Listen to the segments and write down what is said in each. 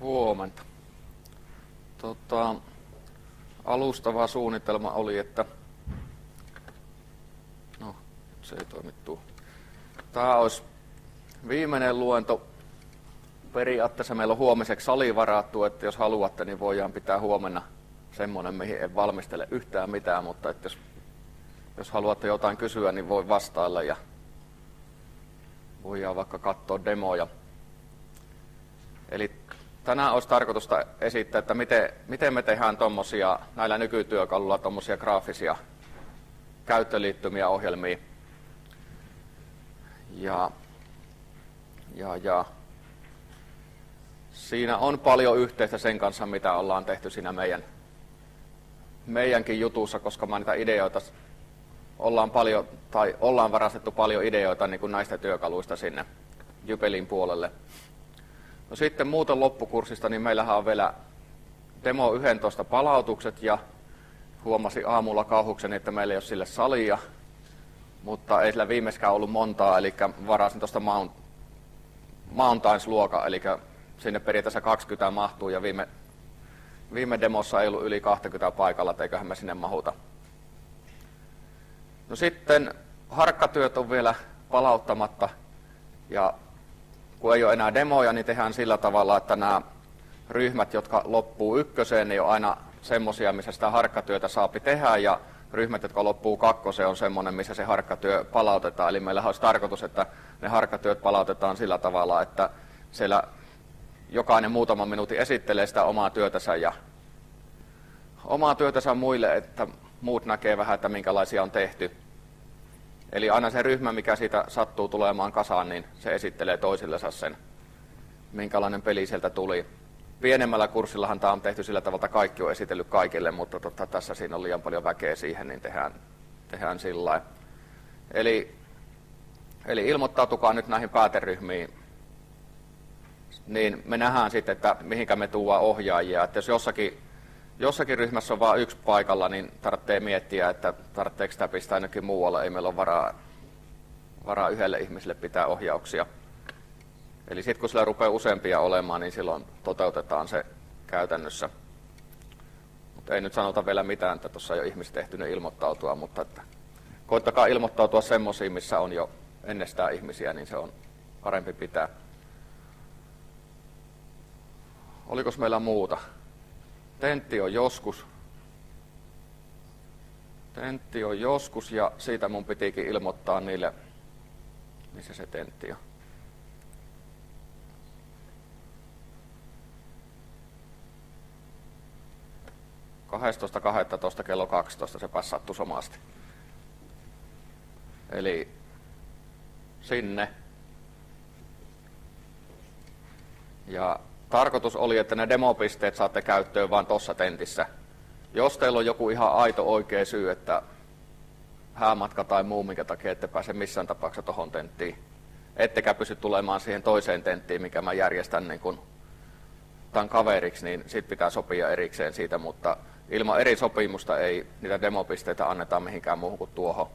Huomenta. Alustava suunnitelma oli, että se ei toimittu. Tämä olisi viimeinen luento. Periaatteessa meillä on huomiseksi sali varattu, että jos haluatte, niin voidaan pitää huomenna semmoinen, mihin en valmistele yhtään mitään, mutta että jos haluatte jotain kysyä, niin voi vastailla ja voidaan vaikka katsoa demoja. Eli tänään olisi tarkoitusta esittää, että miten me tehdään näillä nykytyökaluilla tuommoisia graafisia käyttöliittymiä ohjelmia. Ja siinä on paljon yhteistä sen kanssa, mitä ollaan tehty siinä meidänkin jutussa, koska mä niitä ideoita ollaan varastettu paljon ideoita niin kuin näistä työkaluista sinne Jypelin puolelle. No sitten muuten loppukurssista, niin meillähän on vielä demo 11 palautukset ja huomasin aamulla kauhukseni, että meillä ei ole sille salia, mutta ei sillä viimeискään ollut montaa, eli varasin tuosta Mountains-luokan, eli sinne periaatteessa 20 mahtuu ja viime demossa ei ollut yli 20 paikalla, että eiköhän me sinne mahuta. No sitten harkkatyöt on vielä palauttamatta ja kun ei ole enää demoja, niin tehdään sillä tavalla, että nämä ryhmät, jotka loppuu ykköseen, niin on aina semmoisia, missä sitä harkkatyötä saapi tehdä, ja ryhmät, jotka loppuu kakkoseen, on semmoinen, missä se harkkatyö palautetaan. Eli meillä olisi tarkoitus, että ne harkkatyöt palautetaan sillä tavalla, että siellä jokainen muutaman minuutin esittelee sitä omaa työtänsä muille, että muut näkee vähän, että minkälaisia on tehty. Eli aina se ryhmä, mikä siitä sattuu tulemaan kasaan, niin se esittelee toisillensa sen, minkälainen peli sieltä tuli. Pienemmällä kurssillahan tämä on tehty sillä tavalla, että kaikki on esitellyt kaikille, mutta tässä siinä on liian paljon väkeä siihen, niin tehdään sillä lailla. Eli ilmoittautukaa nyt näihin pääteryhmiin, niin me nähdään sitten, että mihinkä me tuodaan ohjaajia. Että jos jossakin ryhmässä on vain yksi paikalla, niin tarvitsee miettiä, että tarvitseeko sitä pistää ainakin muualle. Ei meillä ole varaa yhdelle ihmiselle pitää ohjauksia. Eli sitten kun sillä rupeaa useampia olemaan, niin silloin toteutetaan se käytännössä. Mutta ei nyt sanota vielä mitään, että tuossa ei ole ihmiset ehtinyt ilmoittautua, mutta että koittakaa ilmoittautua semmoisiin, missä on jo ennestään ihmisiä, niin se on parempi pitää. Oliko meillä muuta? Tentti on joskus ja siitä mun pitikin ilmoittaa niille, missä se tentti on. .12. kello 12 se passattui somasti. Eli sinne. Ja tarkoitus oli, että ne demopisteet saatte käyttöön vain tuossa tentissä. Jos teillä on joku ihan aito oikea syy, että häämatka tai muu, minkä takia ette pääse missään tapauksessa tuohon tenttiin, ettekä pysty tulemaan siihen toiseen tenttiin, mikä mä järjestän niin kun tämän kaveriksi, niin sit pitää sopia erikseen siitä, mutta ilman eri sopimusta ei niitä demopisteitä anneta mihinkään muuhun kuin tuohon.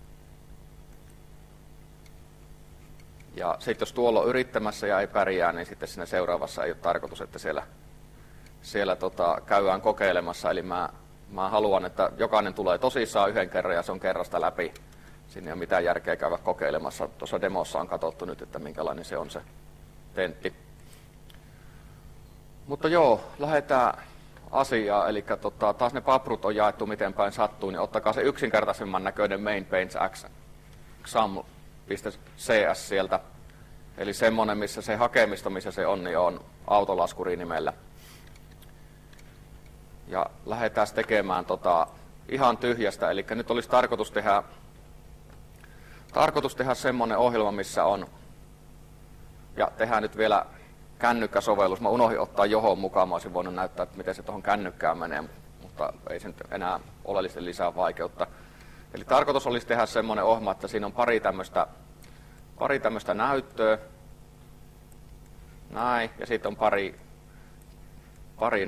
Ja sitten jos tuolla on yrittämässä ja ei pärjää, niin sitten siinä seuraavassa ei ole tarkoitus, että siellä käydään kokeilemassa. Eli mä haluan, että jokainen tulee tosissaan yhden kerran ja se on kerrasta läpi. Siinä ei ole mitään järkeä käydä kokeilemassa. Tuossa demossa on katsottu nyt, että minkälainen se on se tentti. Mutta joo, lähdetään asiaan. Eli taas ne paprut on jaettu miten päin sattuu, niin ottakaa se yksinkertaisemman näköinen main paints exam.cs sieltä. Eli semmoinen, missä se hakemisto, missä se on, niin on autolaskuri nimellä. Ja lähdetään tekemään ihan tyhjästä. Eli nyt olisi tarkoitus tehdä semmoinen ohjelma, missä on, ja tehdään nyt vielä kännykkäsovellus. Mä unohdin ottaa johon mukaan, mä olisin voinut näyttää, että miten se tuohon kännykkään menee, mutta ei se nyt enää oleellisesti lisää vaikeutta. Eli tarkoitus olisi tehdä semmoinen ohjelma, että siinä on pari tämmöistä näyttöä, näin, ja sitten on pari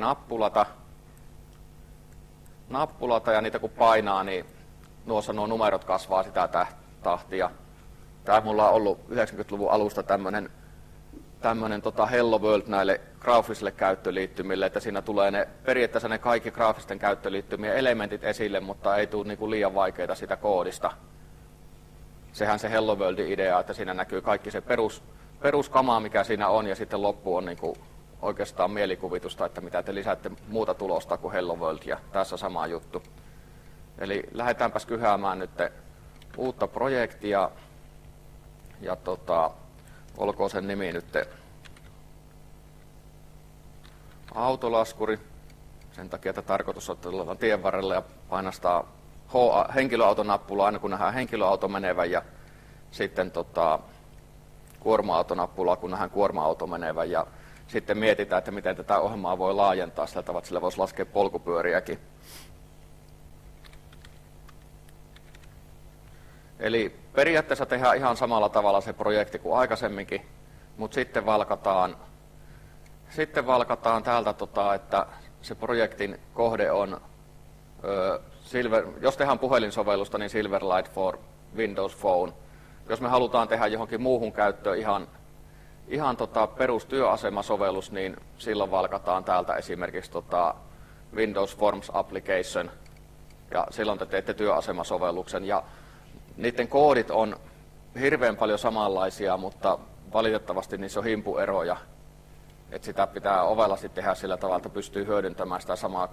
nappulata, ja niitä kun painaa, niin nuo numerot kasvaa sitä tahtia. Tää mulla on ollut 90-luvun alusta tämmönen Hello World näille graafisille käyttöliittymille, että siinä tulee periaatteessa ne kaikki graafisten käyttöliittymien elementit esille, mutta ei tule niinku liian vaikeita sitä koodista. Sehän se Hello Worldin idea, että siinä näkyy kaikki se peruskama, mikä siinä on, ja sitten loppu on niinku oikeastaan mielikuvitusta, että mitä te lisäätte muuta tulosta kuin Hello World, ja tässä sama juttu. Eli lähdetäänpäs kyhäämään nyt uutta projektia, ja olkoon sen nimi nyt autolaskuri. Sen takia, että tarkoitus on tulla tien varrella ja painastaa henkilöautonappulaa aina kun nähdään henkilöauto menevän, ja sitten kuorma-autonappulaa kun nähdään kuorma-auto menevän, ja sitten mietitään, että miten tätä ohjelmaa voi laajentaa sillä tavalla, että sillä voisi laskea polkupyöriäkin. Eli periaatteessa tehdään ihan samalla tavalla se projekti kuin aikaisemminkin, mutta sitten valkataan täältä, että se projektin kohde on, jos tehdään puhelinsovellusta, niin Silverlight for Windows Phone. Jos me halutaan tehdä johonkin muuhun käyttöön ihan perustyöasemasovellus, niin silloin valkataan täältä esimerkiksi Windows Forms Application, ja silloin te teette työasemasovelluksen. Ja niiden koodit on hirveän paljon samanlaisia, mutta valitettavasti niissä on himpueroja. Että sitä pitää ovelasti tehdä sillä tavalla, että pystyy hyödyntämään sitä samaa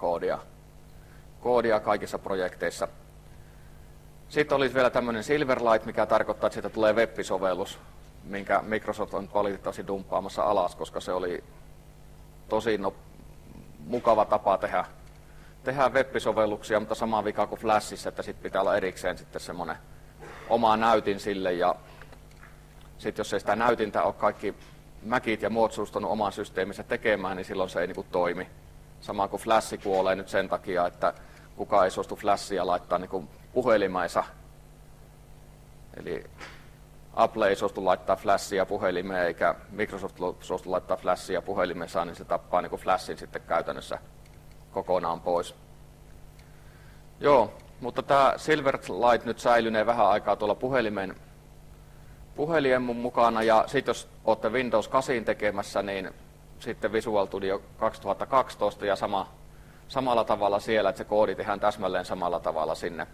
koodia kaikissa projekteissa. Sitten olisi vielä tämmöinen Silverlight, mikä tarkoittaa, että siitä tulee web-sovellus, minkä Microsoft on valitettavasti dumppaamassa alas, koska se oli tosi mukava tapa tehdä web-sovelluksia, mutta sama vika kuin Flashissa, että sitten pitää olla erikseen sitten semmoinen oma näytin sille, ja sitten jos ei sitä näytintä ole kaikki Macit ja muut suostunut oman systeeminsä tekemään, niin silloin se ei niinku toimi. Sama kuin Flash kuolee nyt sen takia, että kukaan ei suostu Flashia laittaa niinku puhelimeensa. Eli Apple ei suostu laittaa Flashia puhelimeen, eikä Microsoft suostu laittaa Flashia puhelimeensa, niin se tappaa niinku Flashin sitten käytännössä kokonaan pois. Joo, mutta tämä Silverlight nyt säilynee vähän aikaa tuolla puhelimen mukana, ja sitten jos olette Windows 8 tekemässä, niin sitten Visual Studio 2012 ja samalla tavalla siellä, että se koodi tehdään täsmälleen samalla tavalla sinne.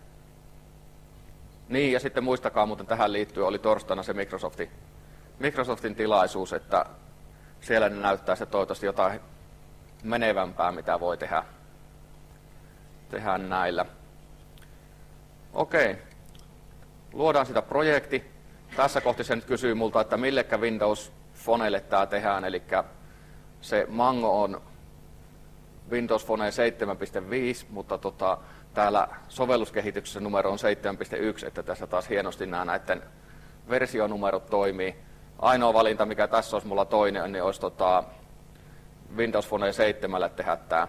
Niin, ja sitten muistakaa muuten tähän liittyen, oli torstaina se Microsoftin tilaisuus, että siellä ne näyttää se toivottavasti jotain menevämpää, mitä voi tehdä näillä. Okei, luodaan sitä projekti. Tässä kohti se nyt kysyy multa, että millekä Windows Phoneille tämä tehdään, eli se Mango on Windows Phone 7.5, mutta täällä sovelluskehityksessä numero on 7.1, että tässä taas hienosti nämä näiden versionumerot toimii. Ainoa valinta, mikä tässä olisi mulla toinen, niin olisi Windows Phone 7 tehdä tämä.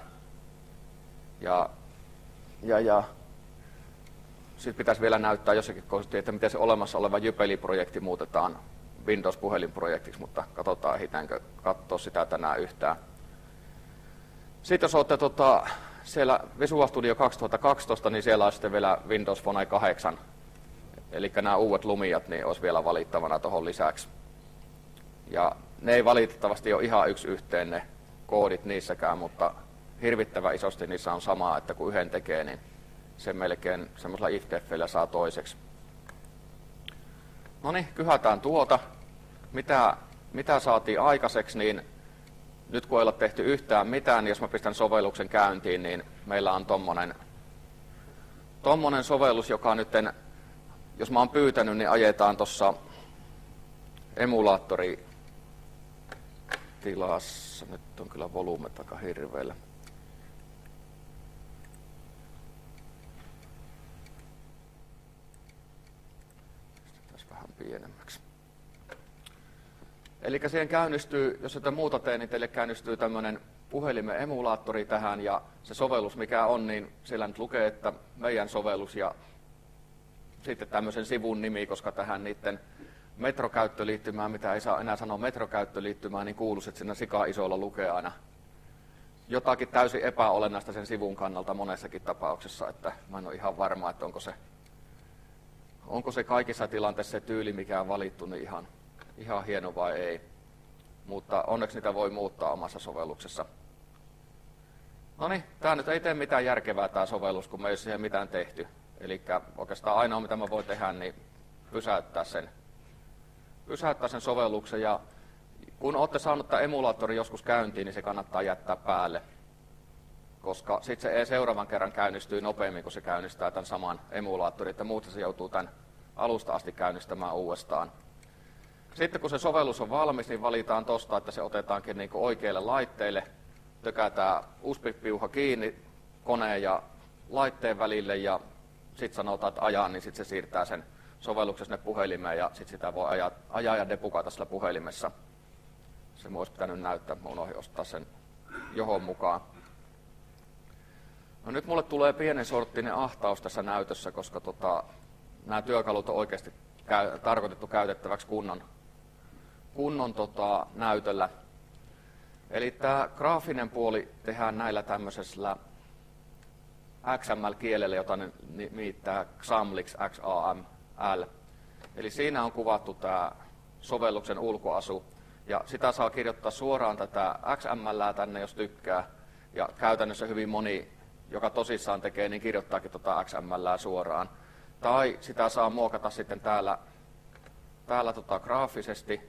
Ja sitten pitäisi vielä näyttää jossakin kohdassa, että miten se olemassa oleva Jypeli-projekti muutetaan Windows-puhelinprojektiksi, mutta katsotaan, ehditäänkö katsoa sitä tänään yhtään. Sitten jos olette siellä Visual Studio 2012, niin siellä on sitten vielä Windows Phone 8. Eli nämä uudet Lumiat niin olisi vielä valittavana tuohon lisäksi. Ja ne ei valitettavasti ole ihan yksi yhteen ne koodit niissäkään, mutta hirvittävän isosti niissä on samaa, että kun yhden tekee, niin se melkein semmoisella if-deffillä saa toiseksi. No niin, kyhätään tuota. Mitä saatiin aikaiseksi, niin nyt kun ei ole tehty yhtään mitään, niin jos mä pistän sovelluksen käyntiin, niin meillä on tommonen sovellus, joka nyt, jos mä oon pyytänyt, niin ajetaan tuossa emulaattoritilassa. Nyt on kyllä volyymet aika hirveellä. Pienemmäksi. Eli siihen käynnistyy, jos jotain muuta tee, niin teille käynnistyy tämmöinen puhelimen emulaattori tähän, ja se sovellus mikä on, niin siellä nyt lukee, että meidän sovellus ja sitten tämmöisen sivun nimi, koska tähän niiden metrokäyttöliittymään, mitä ei saa enää sanoa metrokäyttöliittymään, niin kuuluisi, että siinä sika isolla lukee aina jotakin täysin epäolennaista sen sivun kannalta monessakin tapauksessa, että mä en ole ihan varma, että onko se kaikissa tilanteissa se tyyli, mikä on valittu, niin ihan hieno vai ei. mutta onneksi niitä voi muuttaa omassa sovelluksessa. No niin, tämä nyt ei tee mitään järkevää tämä sovellus, kun me ei ole siihen mitään tehty. Eli oikeastaan ainoa mitä mä voin tehdä, niin pysäyttää sen sovelluksen. Ja kun olette saanut tämän emulaattorin joskus käyntiin, niin se kannattaa jättää päälle. Koska sitten se seuraavan kerran käynnistyy nopeammin, kun se käynnistää tämän saman emulaattorin, että muuten se joutuu tämän alusta asti käynnistämään uudestaan. Sitten kun se sovellus on valmis, niin valitaan tuosta, että se otetaankin niin kuin oikeille laitteille. Tökätään USB-piuha kiinni koneen ja laitteen välille ja sitten sanotaan, että ajaa, niin sitten se siirtää sen sovelluksen sinne puhelimeen ja sitten sitä voi ajaa ja depukata sillä puhelimessa. Se olisi pitänyt näyttää, mä unohdin ostaa sen johon mukaan. No nyt mulle tulee pienen sorttinen ahtaus tässä näytössä, koska nämä työkalut on oikeasti tarkoitettu käytettäväksi kunnon näytöllä. Eli tämä graafinen puoli tehdään näillä tämmöisellä XML-kielellä, jota ne nimittää XAMLiksi, XAML. Eli siinä on kuvattu tämä sovelluksen ulkoasu, ja sitä saa kirjoittaa suoraan tätä XMLää tänne, jos tykkää. Ja käytännössä hyvin moni, joka tosissaan tekee, niin kirjoittaakin XMLää suoraan. Tai sitä saa muokata sitten täällä graafisesti.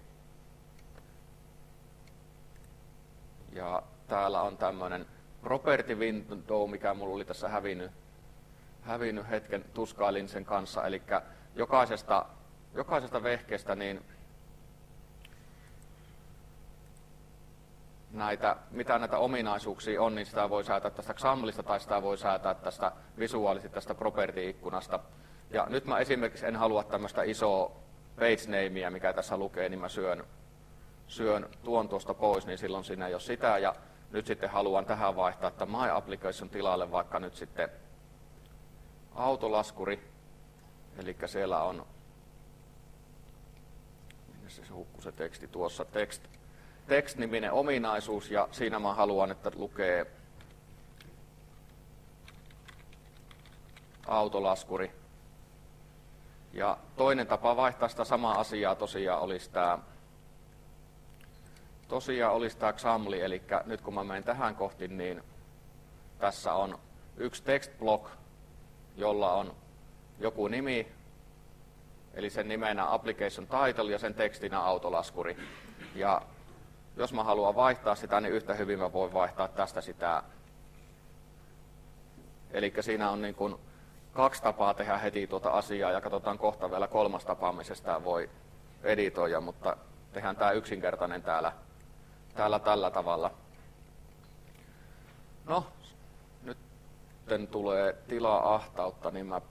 Ja täällä on tämmöinen property window, mikä mulla oli tässä hävinnyt hetken, tuskailin sen kanssa. Eli jokaisesta vehkeestä niin mitä näitä ominaisuuksia on, niin sitä voi säätää tästä XAMLista tai sitä voi säätää tästä visuaalisesti tästä property-ikkunasta. Ja nyt mä esimerkiksi en halua tämmöistä isoa page namea, mikä tässä lukee, niin mä syön tuon tuosta pois, niin silloin siinä ei ole sitä. Ja nyt sitten haluan tähän vaihtaa, että My Application tilalle vaikka nyt sitten autolaskuri. Eli siellä on, minne se hukkuu se teksti tuossa, text-niminen ominaisuus, ja siinä mä haluan, että lukee autolaskuri. Ja toinen tapa vaihtaa sitä samaa asiaa tosiaan olisi tämä XAML, eli nyt kun mä menen tähän kohti, niin tässä on yksi text block, jolla on joku nimi, eli sen nimenä application title ja sen tekstinä autolaskuri. Ja jos mä haluan vaihtaa sitä, niin yhtä hyvin mä voin vaihtaa tästä sitä. Eli siinä on niin kuin 2 tapaa tehdä heti tuota asiaa, ja katsotaan kohta vielä 3. tapa, missä sitä voi editoida, mutta tehdään tämä yksinkertainen täällä tällä tavalla. No, nyt tulee tilaa ahtautta, niin mä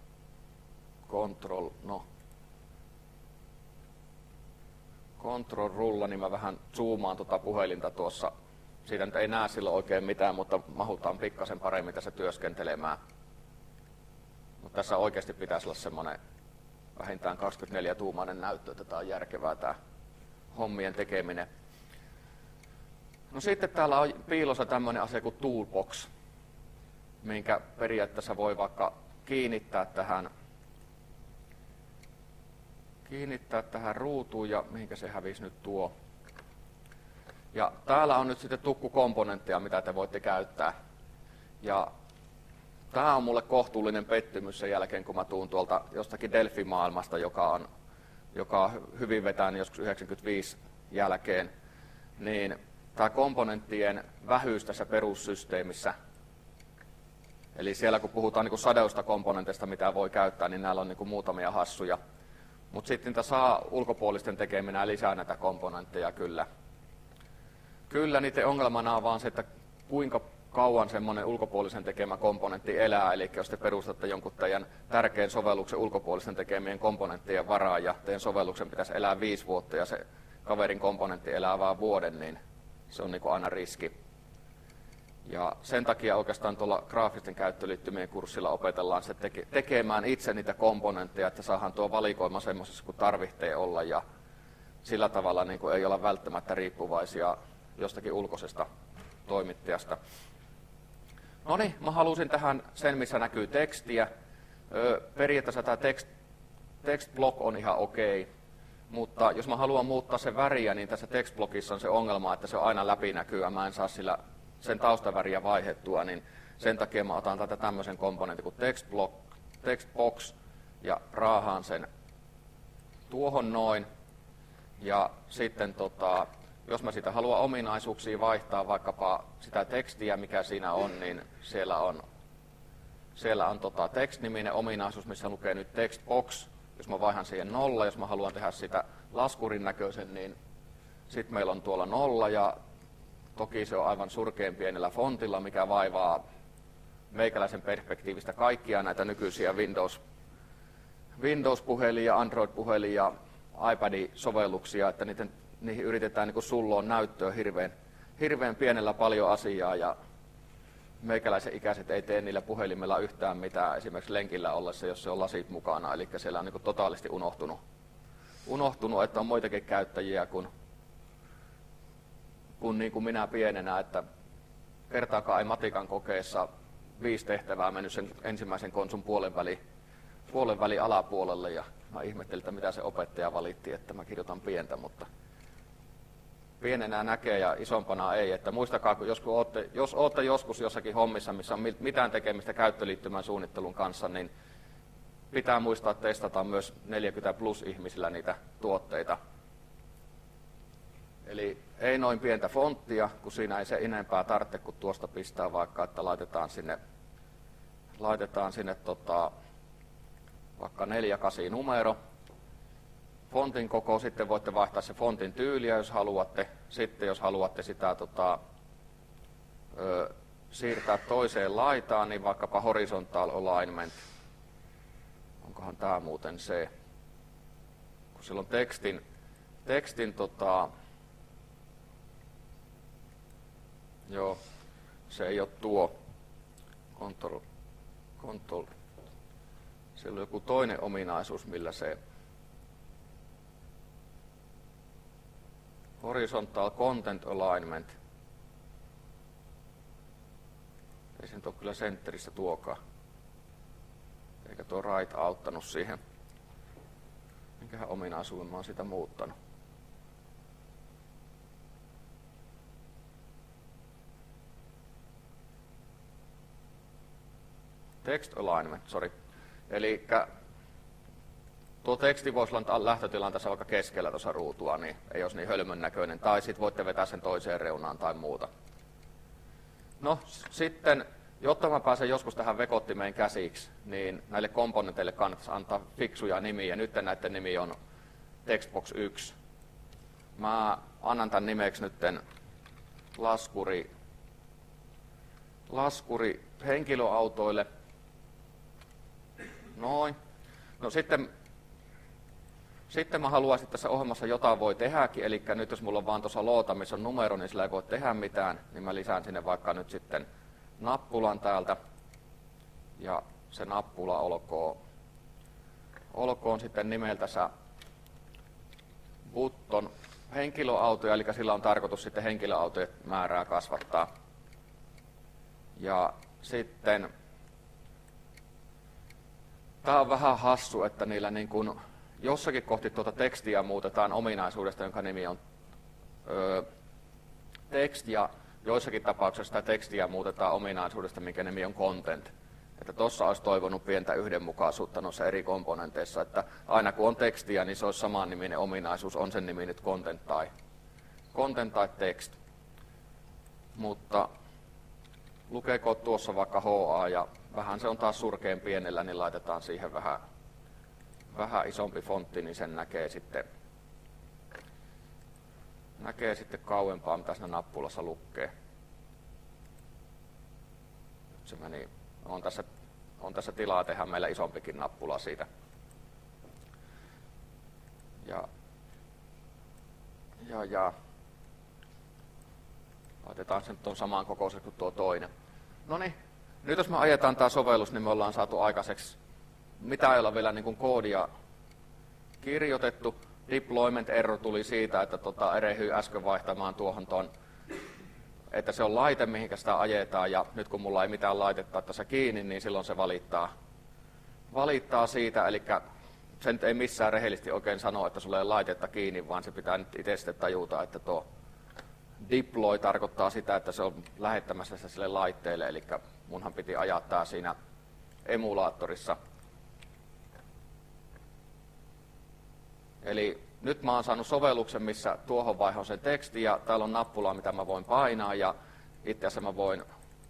Control rulla, niin mä vähän zoomaan tuota puhelinta tuossa. Siitä nyt ei näe silloin oikein mitään, mutta mahutaan pikkasen paremmin tässä työskentelemään. Mutta tässä oikeasti pitäisi olla semmoinen vähintään 24-tuumainen näyttö, että tämä on järkevää tämä hommien tekeminen. No sitten täällä on piilossa tämmöinen asia kuin Toolbox, minkä periaatteessa voi vaikka kiinnittää tähän ruutuun, ja mihinkä se hävisi nyt tuo. Ja täällä on nyt sitten tukkukomponentteja, mitä te voitte käyttää. Ja tämä on mulle kohtuullinen pettymys sen jälkeen, kun mä tuun tuolta jostakin Delphi-maailmasta, joka on hyvin vetänyt joskus 95 jälkeen, niin tämä komponenttien vähyys tässä perussysteemissä, eli siellä kun puhutaan niin sadeusta komponenteista, mitä voi käyttää, niin näillä on niin muutamia hassuja. Mutta sitten niitä saa ulkopuolisten tekeminen lisää näitä komponentteja kyllä. Kyllä niiden ongelmana on vaan se, että kuinka kauan semmoinen ulkopuolisen tekemä komponentti elää. Eli jos te perustatte jonkun teidän tärkeän sovelluksen ulkopuolisten tekemien komponenttien varaan ja teidän sovelluksen pitäisi elää 5 vuotta ja se kaverin komponentti elää vain vuoden, niin se on niin kuin aina riski. Ja sen takia oikeastaan tuolla graafisten käyttöliittymien kurssilla opetellaan se tekemään itse niitä komponentteja, että saadaan tuo valikoima semmoisessa kuin tarvitsee olla, ja sillä tavalla niin kuin ei olla välttämättä riippuvaisia jostakin ulkoisesta toimittajasta. No niin, mä halusin tähän sen, missä näkyy tekstiä. Periaatteessa tämä text block on ihan okei, Mutta jos mä haluan muuttaa sen väriä, niin tässä textblogissa on se ongelma, että se on aina läpinäkyvä. Mä en saa sillä sen taustaväriä vaihdettua, niin sen takia mä otan tätä tämmöisen komponentin kuin textbox ja raahaan sen tuohon noin. Ja sitten jos mä sitä haluan ominaisuuksia vaihtaa, vaikkapa sitä tekstiä, mikä siinä on, niin siellä on text-niminen ominaisuus, missä lukee nyt textbox. Jos mä vaihan siihen 0, jos mä haluan tehdä sitä laskurin näköisen, niin sitten meillä on tuolla 0, ja toki se on aivan surkean pienellä fontilla, mikä vaivaa meikäläisen perspektiivistä kaikkia näitä nykyisiä Windows-puhelia, Android-puhelia ja iPad-sovelluksia, että niihin yritetään niin sulloon näyttöä hirveän pienellä paljon asiaa, ja meikäläisen ikäiset ei tee niillä puhelimella yhtään mitään, esimerkiksi lenkillä ollessa, jos se on lasit mukana, eli siellä on niin totaalisti unohtunut, että on muitakin käyttäjiä kuin niin kuin minä pienenä, että kertaakaan ei matikan kokeessa 5 tehtävää mennyt sen ensimmäisen konsun puolen väli alapuolelle, ja mä ihmettelin, että mitä se opettaja valitti, että mä kirjoitan pientä, pienenä näkee ja isompana ei. Että muistakaa, jos olette joskus jossakin hommissa, missä on mitään tekemistä käyttöliittymän suunnittelun kanssa, niin pitää muistaa testata myös 40 plus ihmisillä niitä tuotteita. Eli ei noin pientä fonttia, kun siinä ei se enempää tarvitse, kun tuosta pistää vaikka, että laitetaan sinne vaikka 48 numero. Fontin koko, sitten voitte vaihtaa se fontin tyyliä, jos haluatte. Sitten jos haluatte sitä siirtää toiseen laitaan, niin vaikkapa horizontal alignment. Onkohan tämä muuten se? Kun silloin tekstin joo, se ei ole tuo control. Siellä on joku toinen ominaisuus, millä se horizontal content alignment. Ei se nyt ole kyllä centerissä tuokaan. Eikä tuo right auttanut siihen. Minkähän ominaisuuden mä oon sitä muuttanut. Text alignment, sorry. Eli tuo teksti voisi olla lähtötilanteessa vaikka keskellä tuossa ruutua, niin ei olisi niin hölmön näköinen. Tai sitten voitte vetää sen toiseen reunaan tai muuta. No sitten, jotta mä pääsen joskus tähän vekottimeen käsiksi, niin näille komponenteille kannattaisi antaa fiksuja nimiä. Nyt näiden nimi on Textbox 1. Mä annan tämän nimeksi nytten laskuri henkilöautoille. Noin. No sitten mä haluaisin tässä ohjelmassa jotain voi tehdäkin, eli nyt jos mulla on vaan tuossa loota, missä on numero, niin sillä ei voi tehdä mitään, niin mä lisään sinne vaikka nyt sitten nappulan täältä, ja se nappula olkoon sitten nimeltänsä button henkilöautoja, eli sillä on tarkoitus sitten henkilöautojen määrää kasvattaa. Ja sitten tämä on vähän hassu, että niillä niin kuin jossakin kohti tuota tekstiä muutetaan ominaisuudesta, jonka nimi on text, ja joissakin tapauksissa sitä tekstiä muutetaan ominaisuudesta, minkä nimi on content. Että tuossa olisi toivonut pientä yhdenmukaisuutta noissa eri komponenteissa, että aina kun on tekstiä, niin se olisi saman niminen ominaisuus, on sen nimi nyt content tai text. Mutta lukeeko tuossa vaikka HA ja vähän se on taas surkean pienellä, niin laitetaan siihen vähän isompi fontti, niin sen näkee sitten kauempaa, mitä siinä nappulassa lukee. Se meni, on tässä tilaa tehdä meillä isompikin nappula siitä. Ja laitetaan sen tuon samaan kokoiseksi kuin tuo toinen. Noniin, nyt jos me ajetaan tämä sovellus, niin me ollaan saatu aikaiseksi, mitä ei olla vielä niin kuin koodia kirjoitettu. Deployment error tuli siitä, että erehyi äsken vaihtamaan tuohon että se on laite, mihinkä sitä ajetaan, ja nyt kun mulla ei mitään laitetta tässä kiinni, niin silloin se valittaa siitä, eli sen ei missään rehellisesti oikein sano, että sulla ei laitetta kiinni, vaan se pitää nyt itse sitten tajuta, että tuo deploy tarkoittaa sitä, että se on lähettämässä se sille laitteelle, eli munhan piti ajaa tää siinä emulaattorissa. Eli nyt mä oon saanut sovelluksen, missä tuohon vaihon sen teksti, ja täällä on nappula, mitä mä voin painaa, ja itse asiassa mä voin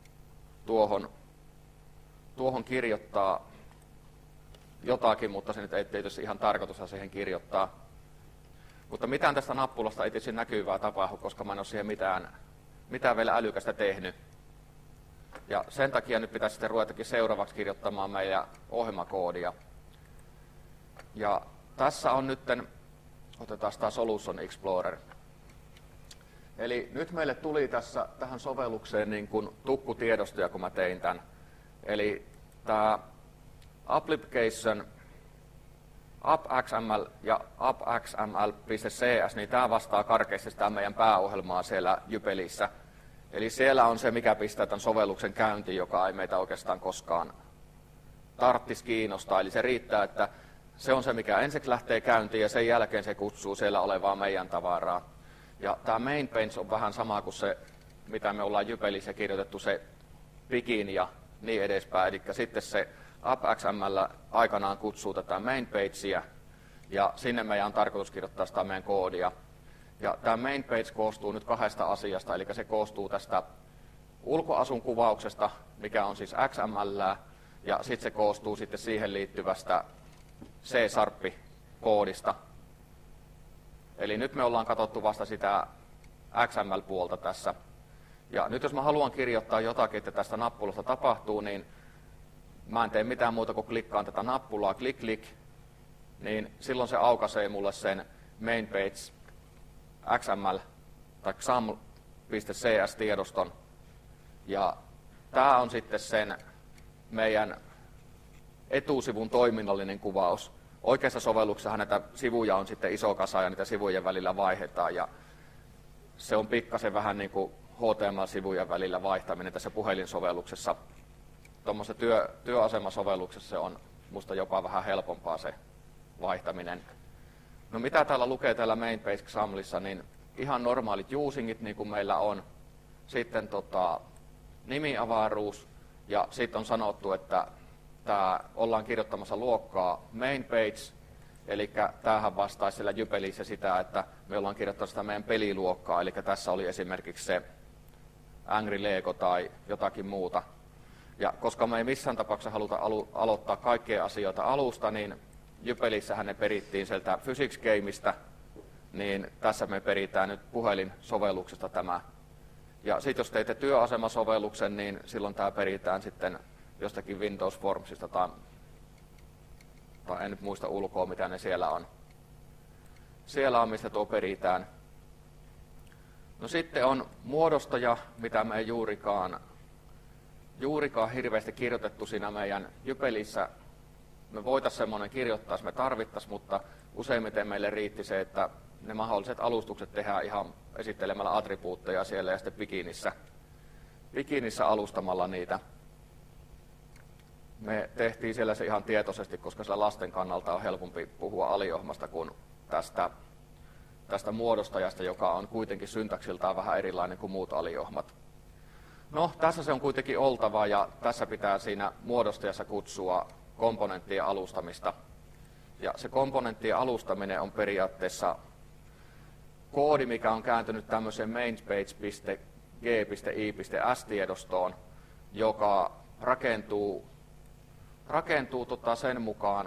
tuohon kirjoittaa jotakin, mutta se nyt ei tietysti ihan tarkoitus siihen kirjoittaa. Mutta mitään tästä nappulasta ei tietysti näkyvää tapahdu, koska mä en ole siihen mitään vielä älykästä tehnyt. Ja sen takia nyt pitäisi sitten ruvetakin seuraavaksi kirjoittamaan meidän ohjelmakoodia. Ja tässä on nyt, otetaan tämä Solution Explorer. Eli nyt meille tuli tähän sovellukseen niin kuin tukkutiedostoja, kun mä tein tämän. Eli tämä application app.xml ja app.xml.cs, niin tämä vastaa karkeasti sitä meidän pääohjelmaa siellä Jypelissä. Eli siellä on se, mikä pistää tämän sovelluksen käyntiin, joka ei meitä oikeastaan koskaan tarvitsisi kiinnostaa. Eli se riittää, että se on se, mikä ensiksi lähtee käyntiin, ja sen jälkeen se kutsuu siellä olevaa meidän tavaraa. Ja tämä main page on vähän sama kuin se, mitä me ollaan Jypelissä kirjoitettu, se begin ja niin edespäin. Eli sitten se app.xml aikanaan kutsuu tätä main pagea, ja sinne meidän on tarkoitus kirjoittaa sitä meidän koodia. Ja tämä main page koostuu nyt kahdesta asiasta, eli se koostuu tästä ulkoasun kuvauksesta, mikä on siis XML, ja sitten se koostuu sitten siihen liittyvästä C#-koodista. Eli nyt me ollaan katsottu vasta sitä XML-puolta tässä. Ja nyt jos mä haluan kirjoittaa jotakin, että tästä nappulasta tapahtuu, niin mä en tee mitään muuta kuin klikkaan tätä nappulaa, klik, niin silloin se aukaisee mulle sen main page XML tai xaml.cs-tiedoston. Ja tämä on sitten sen meidän etusivun toiminnallinen kuvaus. Oikeassa sovelluksessahan näitä sivuja on sitten iso kasa ja niitä sivujen välillä vaihdetaan. Ja se on pikkasen vähän niin kuin HTML-sivujen välillä vaihtaminen tässä puhelinsovelluksessa. Tuommoisessa työasemasovelluksessa se on musta jopa vähän helpompaa se vaihtaminen. No mitä täällä lukee täällä main page XAMLissa, niin ihan normaalit usingit niin kuin meillä on. Sitten nimiavaruus ja sitten on sanottu, että ollaan kirjoittamassa luokkaa main page, eli tämähän vastaisi siellä Jypelissä sitä, että me ollaan kirjoittamassa sitä meidän peliluokkaa, eli tässä oli esimerkiksi se Angry Lego tai jotakin muuta. Ja koska me ei missään tapauksessa haluta aloittaa kaikkia asioita alusta, niin Jypelissähän ne perittiin sieltä Physics Gameista, niin tässä me peritään nyt puhelinsovelluksesta tämä. Ja sitten jos teitte työasemasovelluksen, niin silloin tämä peritään sitten jostakin Windows Formsista tai en nyt muista ulkoa, mitä ne siellä on. Siellä on, mistä tuo peritään. No sitten on muodostaja, mitä me ei juurikaan hirveästi kirjoitettu siinä meidän Jypelissä. Me voitaisiin semmoinen kirjoittaa, jos me tarvittaisiin, mutta useimmiten meille riitti se, että ne mahdolliset alustukset tehdään ihan esittelemällä attribuutteja siellä ja sitten bikinissä alustamalla niitä. Me tehtiin siellä se ihan tietoisesti, koska sillä lasten kannalta on helpompi puhua aliohmasta kuin tästä muodostajasta, joka on kuitenkin syntaksiltaan vähän erilainen kuin muut aliohmat. No, tässä se on kuitenkin oltava ja tässä pitää siinä muodostajassa kutsua komponenttien alustamista. Ja se komponenttien alustaminen on periaatteessa koodi, mikä on kääntynyt tämmöiseen mainpage.g.i.s-tiedostoon, joka rakentuu sen mukaan.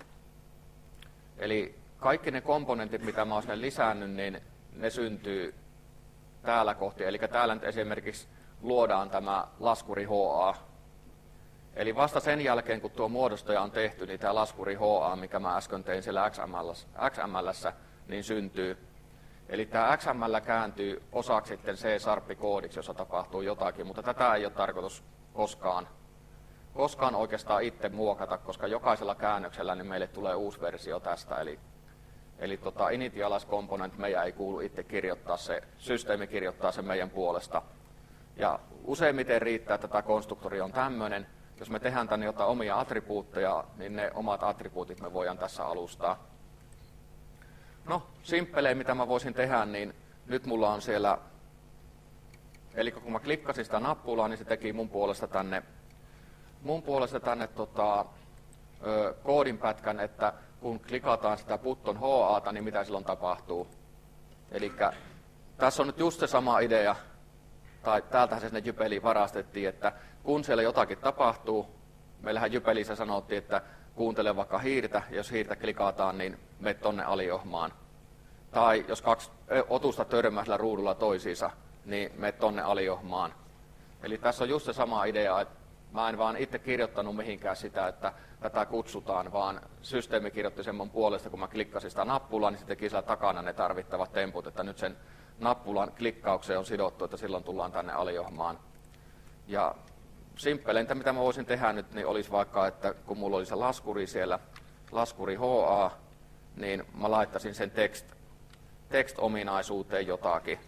Eli kaikki ne komponentit, mitä mä oon sinne lisännyt, niin ne syntyy täällä kohti. Eli täällä nyt esimerkiksi luodaan tämä laskuri HA. Eli vasta sen jälkeen, kun tuo muodostaja on tehty, niin tämä laskuri HA, mikä mä äsken tein siellä XML:ssä, niin syntyy. Eli tämä XML kääntyy osaksi sitten C#-koodiksi, jossa tapahtuu jotakin, mutta tätä ei ole tarkoitus koskaan oikeastaan itse muokata, koska jokaisella käännöksellä niin meille tulee uusi versio tästä. Eli initialize component meidän ei kuulu itse kirjoittaa se, systeemi kirjoittaa sen meidän puolesta. Ja useimmiten riittää, että tämä konstruktori on tämmöinen, Jos me tehdään tänne jotain omia attribuutteja, niin ne omat attribuutit me voidaan tässä alustaa. No, simppelein mitä mä voisin tehdä, niin nyt mulla on siellä, eli kun mä klikkasin sitä nappulaa, niin se teki mun puolesta tänne koodinpätkän, että kun klikataan sitä button HA:ta, niin mitä silloin tapahtuu. Eli tässä on nyt just se sama idea, tai täältähän se sinne Jypeliin varastettiin, että kun siellä jotakin tapahtuu, meillähän Jypelissä sanottiin, että kuuntele vaikka hiirtä, ja jos hiirtä klikataan, niin mene tonne aliohmaan. Tai jos kaksi otusta törmää sillä ruudulla toisiinsa, niin mene tonne aliohmaan. Eli tässä on just se sama idea, että mä en vaan itse kirjoittanut mihinkään sitä, että tätä kutsutaan, vaan systeemi kirjoitti sen mun puolesta, kun mä klikkasin sitä nappulaa, niin se teki siellä takana ne tarvittavat temput, että nyt sen nappulan klikkaukseen on sidottu, että silloin tullaan tänne aliohmaan. Ja simppeleintä, mitä mä voisin tehdä nyt, niin olisi vaikka, että kun mulla oli se laskuri siellä, laskuri HA, niin mä laittaisin sen text-ominaisuuteen jotakin.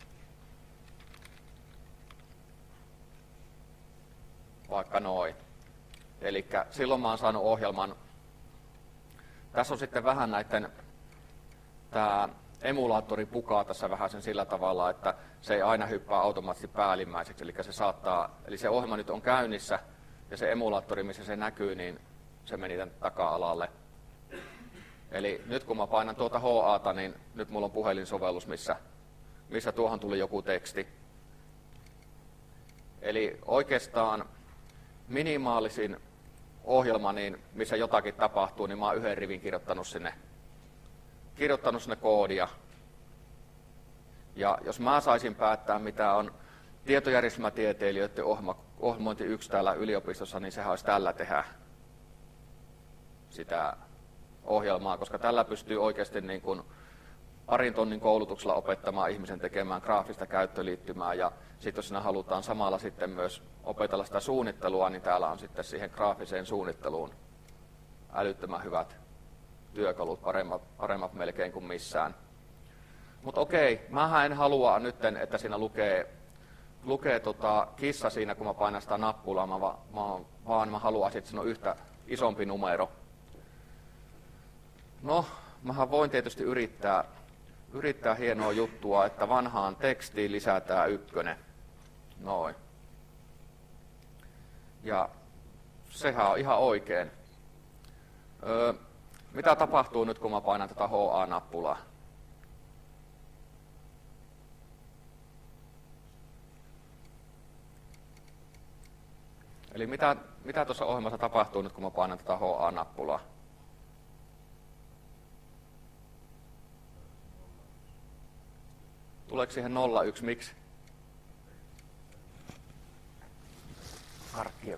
Vaikka noin. Eli silloin mä oon saanut ohjelman. Tässä on sitten vähän näiden, tämä emulaattori pukaa tässä vähän sen sillä tavalla, että se ei aina hyppää automaattisesti päällimmäiseksi. Eli se ohjelma nyt on käynnissä ja se emulaattori, missä se näkyy, niin se meni tänne taka-alalle. Eli nyt kun mä painan tuota HA:ta, niin nyt mulla on puhelinsovellus, missä tuohon tuli joku teksti. Eli oikeastaan minimaalisin ohjelma, niin missä jotakin tapahtuu, niin mä oon yhden rivin kirjoittanut sinne koodia. Ja jos mä saisin päättää, mitä on tietojärjestelmätieteilijöiden ohjelmointi 1 täällä yliopistossa, niin sehän olisi tällä tehdä sitä ohjelmaa, koska tällä pystyy oikeasti niin kuin parin tonnin koulutuksella opettamaan ihmisen tekemään graafista käyttöliittymää, ja sitten jos siinä halutaan samalla sitten myös opetella sitä suunnittelua, niin täällä on sitten siihen graafiseen suunnitteluun älyttömän hyvät työkalut, paremmat melkein kuin missään. Mutta okei, mähän en halua nyt, että siinä lukee kissa siinä, kun mä painan sitä nappulaa, vaan mä haluaisin, että siinä on yhtä isompi numero. No, mähän voin tietysti yrittää hienoa juttua, että vanhaan tekstiin lisätään 1. Noin. Ja sehän on ihan oikein. Mitä tapahtuu nyt, kun mä painan tätä HA-nappulaa? Eli mitä tuossa ohjelmassa tapahtuu nyt, kun mä painan tätä HA-nappulaa? Tuleeko siihen 01? Miksi? Karkkia.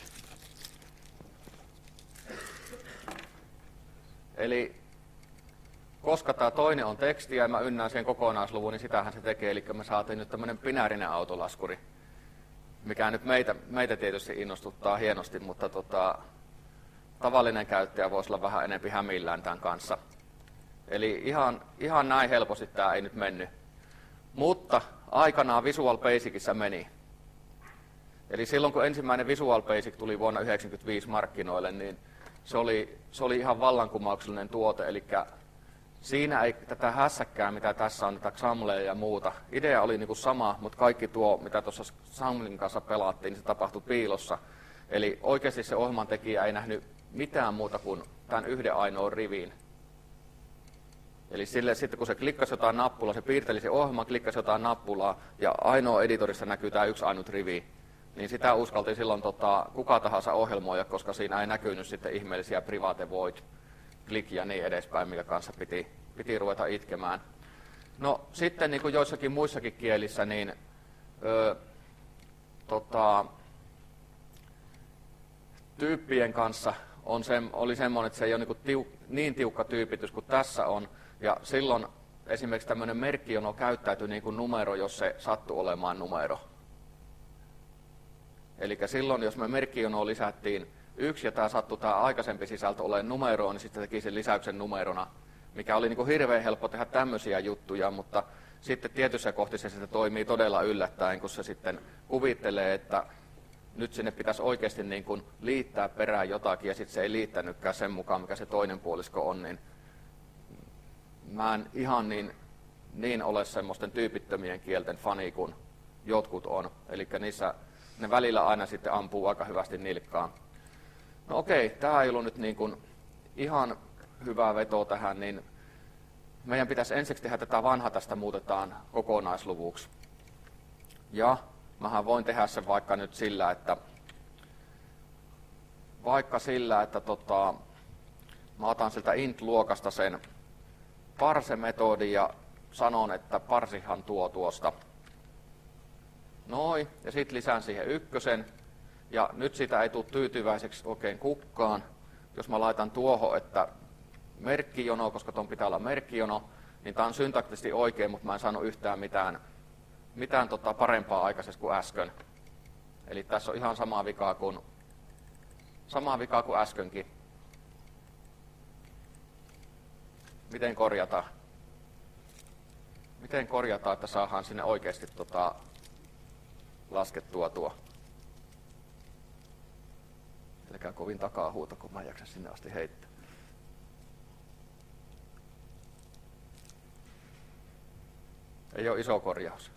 Eli koska tämä toinen on tekstiä ja mä ynnään siihen kokonaisluvun, niin sitähän se tekee. Eli me saatiin nyt tämmöinen binäärinen autolaskuri, mikä nyt meitä tietysti innostuttaa hienosti, mutta tavallinen käyttäjä voisi olla vähän enemmän hämillään tämän kanssa. Eli ihan näin helposti tämä ei nyt mennyt. Mutta aikanaan Visual Basicissa meni. Eli silloin kun ensimmäinen Visual Basic tuli vuonna 1995 markkinoille, niin se oli ihan vallankumouksellinen tuote. Eli siinä ei tätä hässäkkää, mitä tässä on, tätä XAMLea ja muuta. Idea oli niin kuin sama, mutta kaikki tuo, mitä tuossa XAMLin kanssa pelattiin, niin se tapahtui piilossa. Eli oikeasti se ohjelman tekijä ei nähnyt mitään muuta kuin tämän yhden ainoan rivin. Eli sitten kun se klikkasi jotain nappulaa, se piirteli se ohjelman, klikkasi jotain nappulaa ja ainoa editorissa näkyy tämä yksi ainut rivi. Niin sitä uskalti silloin kuka tahansa ohjelmoida, koska siinä ei näkynyt sitten ihmeellisiä private void, click ja niin edespäin, mikä kanssa piti ruveta itkemään. No sitten niin kuin joissakin muissakin kielissä, niin tyyppien kanssa oli semmoinen, että se ei ole niin tiukka tyypitys kuin tässä on. Ja silloin esimerkiksi tämmöinen merkkijono käyttäytyi niin kuin numero, jos se sattui olemaan numero. Eli silloin, jos me merkkijonoon lisättiin 1 ja tämä sattui tämä aikaisempi sisältö olemaan numeroon, niin sitten teki sen lisäyksen numerona, mikä oli niin kuin hirveän helppo tehdä tämmöisiä juttuja, mutta sitten tietyssä kohdissa se toimii todella yllättäen, kun se sitten kuvittelee, että nyt sinne pitäisi oikeasti niin kuin liittää perään jotakin, ja sitten se ei liittänytkään sen mukaan, mikä se toinen puolisko on, niin mä en ihan niin ole semmoisten tyypittömien kielten fani kuin jotkut on. Eli niissä ne välillä aina sitten ampuu aika hyvästi nilkkaan. No okei, tämä ei ollut nyt niin kuin ihan hyvää vetoa tähän, niin meidän pitäisi ensiksi tehdä tätä vanha, tästä muutetaan kokonaisluvuksi. Ja mähän voin tehdä sen vaikka nyt sillä, että mä otan siltä int-luokasta sen parse-metodin ja sanon, että parsihan tuo tuosta. Noin, ja sitten lisään siihen ykkösen. Ja nyt sitä ei tule tyytyväiseksi oikein kukaan. Jos mä laitan tuohon, että merkkijono, koska ton pitää olla merkkijono, niin tää on syntaktisesti oikein, mutta mä en saanut yhtään mitään parempaa aikaisessa kuin äsken. Eli tässä on ihan samaa vikaa kuin äskenkin. Miten korjataan, että saadaan sinne oikeasti laskettua tuo? Älkää kovin takaa huuta, kun mä en jaksa sinne asti heittää. Ei ole iso korjaus.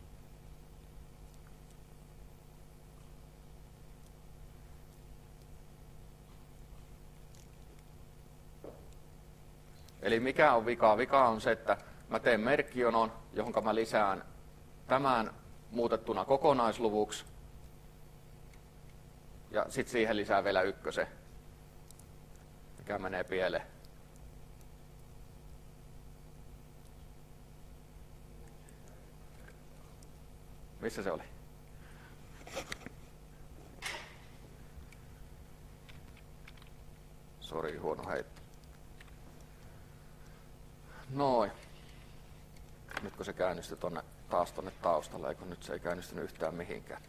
Eli mikä on vika? Vika on se, että mä teen merkkijonon, johon mä lisään tämän muutettuna kokonaisluvuksi. Ja sitten siihen lisää vielä ykkösen, mikä menee pieleen. Missä se oli? Sori, huono heitto. Noin. Nytkö se käynnistyi taas tonne taustalle, eikö nyt se ei käynnistynyt yhtään mihinkään.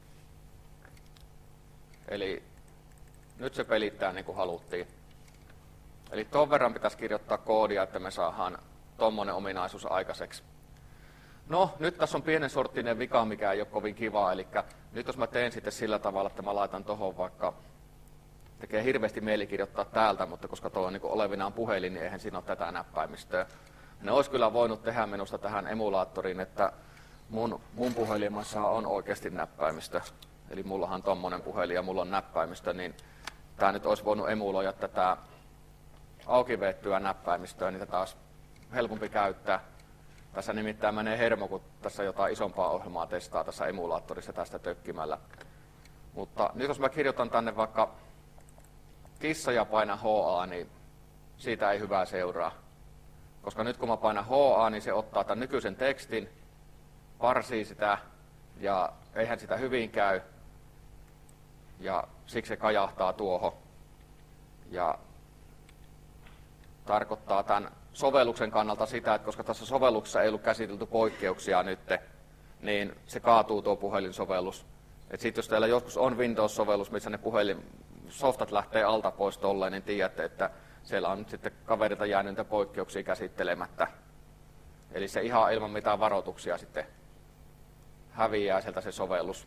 Eli nyt se pelittää niin kuin haluttiin. Eli ton verran pitäisi kirjoittaa koodia, että me saadaan tommonen ominaisuus aikaiseksi. No, nyt tässä on pienen sorttinen vika, mikä ei ole kovin kiva. Eli nyt jos mä teen sitten sillä tavalla, että mä laitan tohon vaikka, tekee hirveästi mieli kirjoittaa täältä, mutta koska tuo on niin kuin olevinaan puhelin, niin eihän siinä ole tätä näppäimistöä. Ne olisi kyllä voinut tehdä minusta tähän emulaattoriin, että mun puhelimessa on oikeasti näppäimistö. Eli mullahan on tommonen puhelin ja mulla on näppäimistö, niin tää nyt olisi voinut emuloida tätä auki veettyä näppäimistöä, niin tätä olisi helpompi käyttää. Tässä nimittäin menee hermo, kun tässä jotain isompaa ohjelmaa testaa tässä emulaattorissa tästä tökkimällä. Mutta nyt jos mä kirjoitan tänne vaikka kissa ja painan HA, niin siitä ei hyvää seuraa. Koska nyt kun mä painan HA, niin se ottaa tämän nykyisen tekstin, parsii sitä ja eihän sitä hyvin käy. Ja siksi se kajahtaa tuohon. Ja tarkoittaa tämän sovelluksen kannalta sitä, että koska tässä sovelluksessa ei ollut käsitelty poikkeuksia nyt, niin se kaatuu tuo puhelinsovellus. Sitten jos teillä joskus on Windows-sovellus, missä ne softat lähtee alta pois tolleen, niin tiedätte, että siellä on nyt sitten kaverilta jäänyt niitä poikkeuksia käsittelemättä. Eli se ihan ilman mitään varoituksia sitten häviää sieltä se sovellus.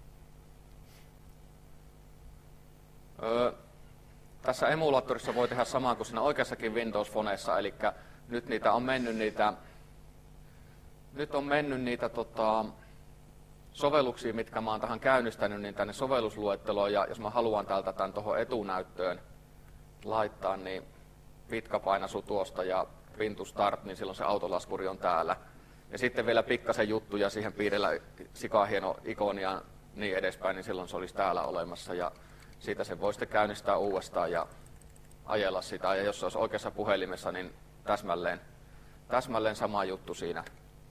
Tässä emulaattorissa voi tehdä samaa kuin siinä oikeassakin Windows-foneessa, eli nyt on mennyt niitä sovelluksia, mitkä mä oon tähän käynnistänyt, niin tänne sovellusluetteloon, ja jos mä haluan täältä tämän tuohon etunäyttöön laittaa, niin pitkä painaisu tuosta ja print to start, niin silloin se autolaskuri on täällä. Ja sitten vielä pikkasen juttuja siihen piirrellä sikahieno ikonia niin edespäin, niin silloin se olisi täällä olemassa. Ja siitä se voi sitten käynnistää uudestaan ja ajella sitä. Ja jos se olisi oikeassa puhelimessa, niin täsmälleen sama juttu siinä.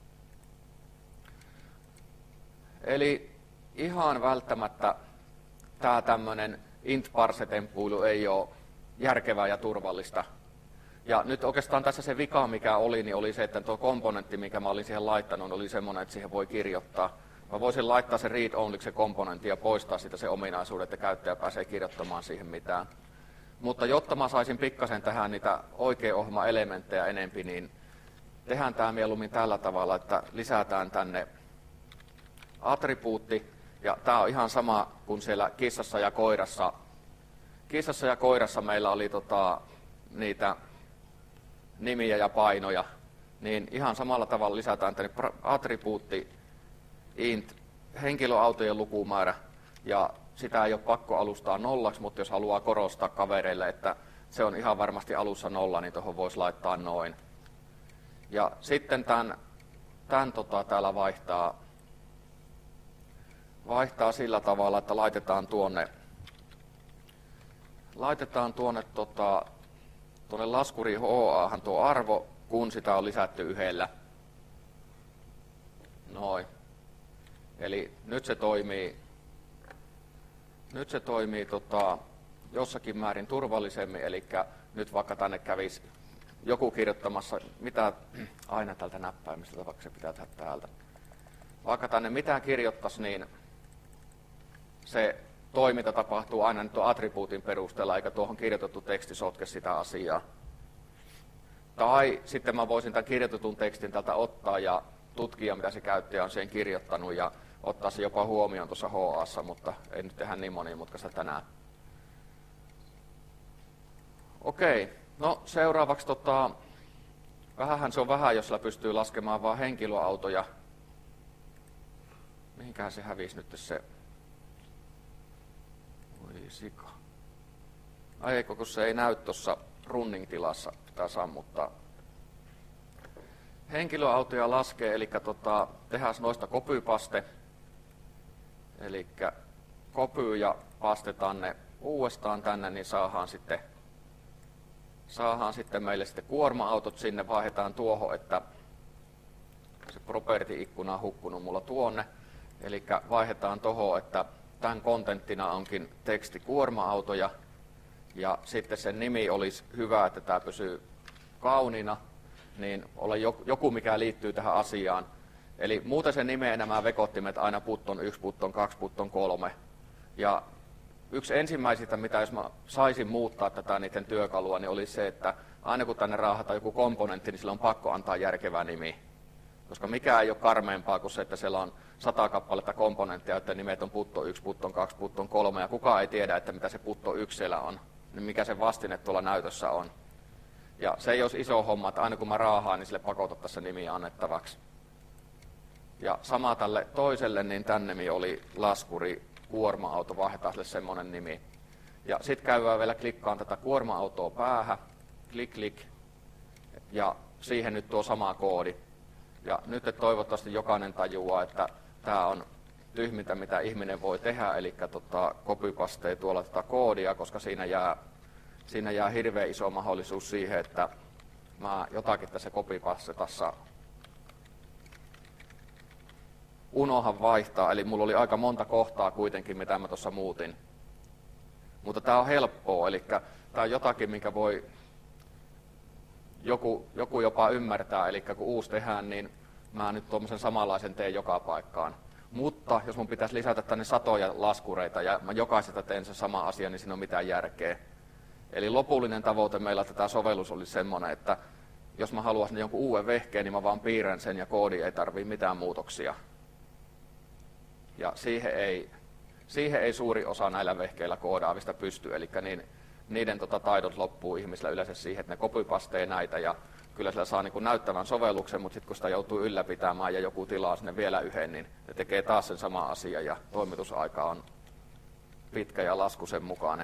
Eli ihan välttämättä tämä tämmöinen int-parse-temppuilu ei ole järkevää ja turvallista. Ja nyt oikeastaan tässä se vika, mikä oli, niin oli se, että tuo komponentti, mikä mä olin siihen laittanut, oli semmoinen, että siihen voi kirjoittaa. Mä voisin laittaa se read-only se komponentti ja poistaa sitä se ominaisuuden, että käyttäjä pääsee kirjoittamaan siihen mitään. Mutta jotta mä saisin pikkasen tähän niitä oikea ohjelman elementtejä enempi, niin tehdään tämä mieluummin tällä tavalla, että lisätään tänne attribuutti, Ja tämä on ihan sama kuin siellä kissassa ja koirassa. Kissassa ja koirassa meillä oli niitä nimiä ja painoja, niin ihan samalla tavalla lisätään tänne attribuutti int henkilöautojen lukumäärä, ja sitä ei ole pakko alustaa nollaksi, mutta jos haluaa korostaa kavereille, että se on ihan varmasti alussa 0, niin tuohon voisi laittaa noin. Ja sitten tämän täällä vaihtaa sillä tavalla, että laitetaan tuonne laskuri HA:han tuo arvo, kun sitä on lisätty yhdellä. Noin. Eli nyt se toimii jossakin määrin turvallisemmin, eli nyt vaikka tänne kävisi joku kirjoittamassa, mitä aina tältä näppäimistä, vaikka se pitää tehdä täältä. Vaikka tänne mitään kirjoittaisi, niin se toiminta tapahtuu aina nyt tuon attribuutin perusteella, eikä tuohon kirjoitettu teksti sotke sitä asiaa. Tai sitten mä voisin tämän kirjoitetun tekstin tältä ottaa ja tutkia, mitä se käyttäjä on siihen kirjoittanut, ja ottaa se jopa huomioon tuossa HA:ssa, mutta ei nyt tehdä niin monimutkaista tänään. Okei, no seuraavaksi vähähän se on vähän, jos sillä pystyy laskemaan vaan henkilöautoja. Mihinkähän se hävisi nyt se? Voi sika. Ai kun se ei näy tuossa running-tilassa, pitää sammuttaa. Henkilöautoja laskee, eli tehdään noista copy-paste. Eli copy ja pastetaan ne uudestaan tänne, niin saadaan sitten meille sitten kuorma-autot sinne, vaihdetaan tuohon, että se property-ikkuna on hukkunut mulla tuonne. Eli vaihdetaan tuohon, että tämän kontenttina onkin teksti kuorma-autoja, ja sitten sen nimi olisi hyvä, että tämä pysyy kauniina, niin ole joku, mikä liittyy tähän asiaan. Eli muuten se nimeää nämä vekottimet aina putton 1, putton 2, putton 3. Ja yksi ensimmäisistä, mitä jos mä saisin muuttaa tätä niiden työkalua, niin olisi se, että aina kun tänne raahataan joku komponentti, niin sillä on pakko antaa järkevä nimi. Koska mikään ei ole karmeampaa kuin se, että siellä on 100 kappaletta komponenttia, että nimet on putto 1, putton 2, putton 3, ja kukaan ei tiedä, että mitä se putto 1 siellä on, niin mikä se vastine tuolla näytössä on. Ja se ei olisi iso homma, että aina kun mä raahaan, niin sille pakotettaisiin se nimi annettavaksi. Ja sama tälle toiselle, niin tämän nimi oli laskuri kuorma-auto, vaihdetaan sille semmoinen nimi. Ja sitten käydään vielä klikkaan tätä kuorma-autoa päähän, klik, ja siihen nyt tuo sama koodi. Ja nyt toivottavasti jokainen tajuaa, että tämä on tyhmintä, mitä ihminen voi tehdä, eli copy-pastee tuolla tätä koodia, koska siinä jää hirveän iso mahdollisuus siihen, että mä jotakin tässä copy-pastetassa unohan vaihtaa, eli mulla oli aika monta kohtaa kuitenkin, mitä mä tuossa muutin. Mutta tämä on helppoa, eli tämä on jotakin, minkä voi joku jopa ymmärtää, eli kun uusi tehdään, niin mä nyt tuommoisen samanlaisen teen joka paikkaan. Mutta jos mun pitäisi lisätä tänne satoja laskureita ja mä jokaisesta teen sen sama asia, niin siinä on mitään järkeä. Eli lopullinen tavoite meillä, että tämä sovellus olisi semmoinen, että jos mä haluaisin jonkun uuden vehkeen, niin mä vaan piirrän sen ja koodi ei tarvitse mitään muutoksia. Ja siihen ei suuri osa näillä vehkeillä koodaavista pysty, eli niiden taidot loppuu ihmisillä yleensä siihen, että ne copy-pastee näitä, ja kyllä sillä saa näyttävän sovelluksen, mutta sitten kun sitä joutuu ylläpitämään ja joku tilaa sinne vielä yhden, niin ne tekee taas sen sama asia, ja toimitusaika on pitkä ja lasku sen mukainen.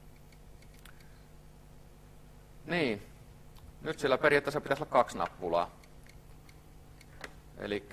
Niin, nyt sillä periaatteessa pitäisi olla 2 nappulaa. Eli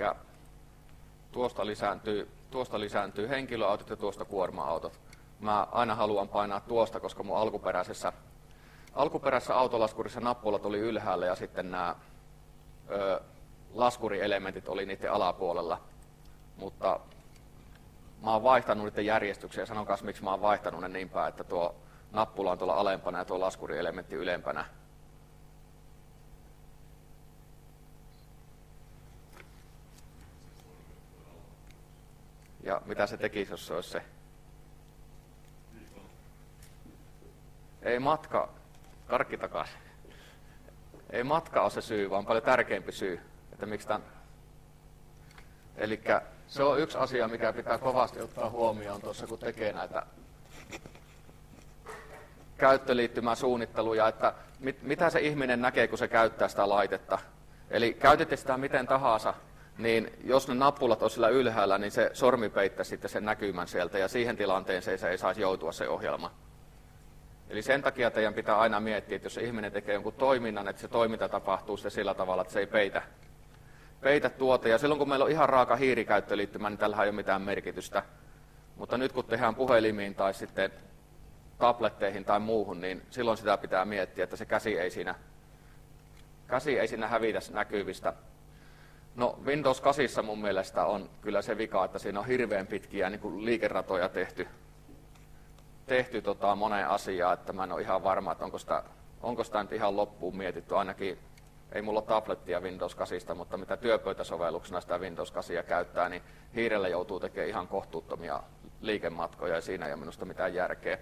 tuosta lisääntyy henkilöautot ja tuosta kuorma-autot. Mä aina haluan painaa tuosta, koska mun alkuperäisessä autolaskurissa nappulat oli ylhäällä ja sitten nämä laskurielementit oli niiden alapuolella. Mutta mä oon vaihtanut niiden järjestyksiä ja sanon kanssa, miksi mä oon vaihtanut ne niin päin, että tuo nappula on tuolla alempana ja tuo laskurielementti ylempänä. Ja mitä se tekisi, jos se olisi se? Ei matka, karkki takaisin. Ei matka ole se syy, vaan paljon tärkeämpi syy, että miksi tämän. Elikkä Se on yksi asia, mikä pitää kovasti ottaa huomioon tuossa, kun tekee näitä käyttöliittymäsuunnitteluja, että mitä se ihminen näkee, kun se käyttää sitä laitetta. Eli käytitte sitä miten tahansa, niin jos ne nappulat on sillä ylhäällä, niin se sormi peittäisi sitten sen näkymän sieltä, ja siihen tilanteeseen se ei saisi joutua se ohjelma. Eli sen takia teidän pitää aina miettiä, että jos se ihminen tekee jonkun toiminnan, että se toiminta tapahtuu sitten sillä tavalla, että se ei peitä tuota. Ja silloin kun meillä on ihan raaka hiirikäyttöliittymä, niin tällä ei ole mitään merkitystä. Mutta nyt kun tehdään puhelimiin tai sitten tabletteihin tai muuhun, niin silloin sitä pitää miettiä, että se käsi ei siinä hävitä näkyvistä. No Windows 8 mun mielestä on kyllä se vika, että siinä on hirveän pitkiä niin kuin liikeratoja tehty moneen asiaan, että mä en ole ihan varma, että onko sitä nyt ihan loppuun mietitty. Ainakin ei mulla ole tablettia Windows 8, mutta mitä työpöytäsovelluksena sitä Windows 8 käyttää, niin hiirellä joutuu tekemään ihan kohtuuttomia liikematkoja ja siinä ei ole minusta mitään järkeä.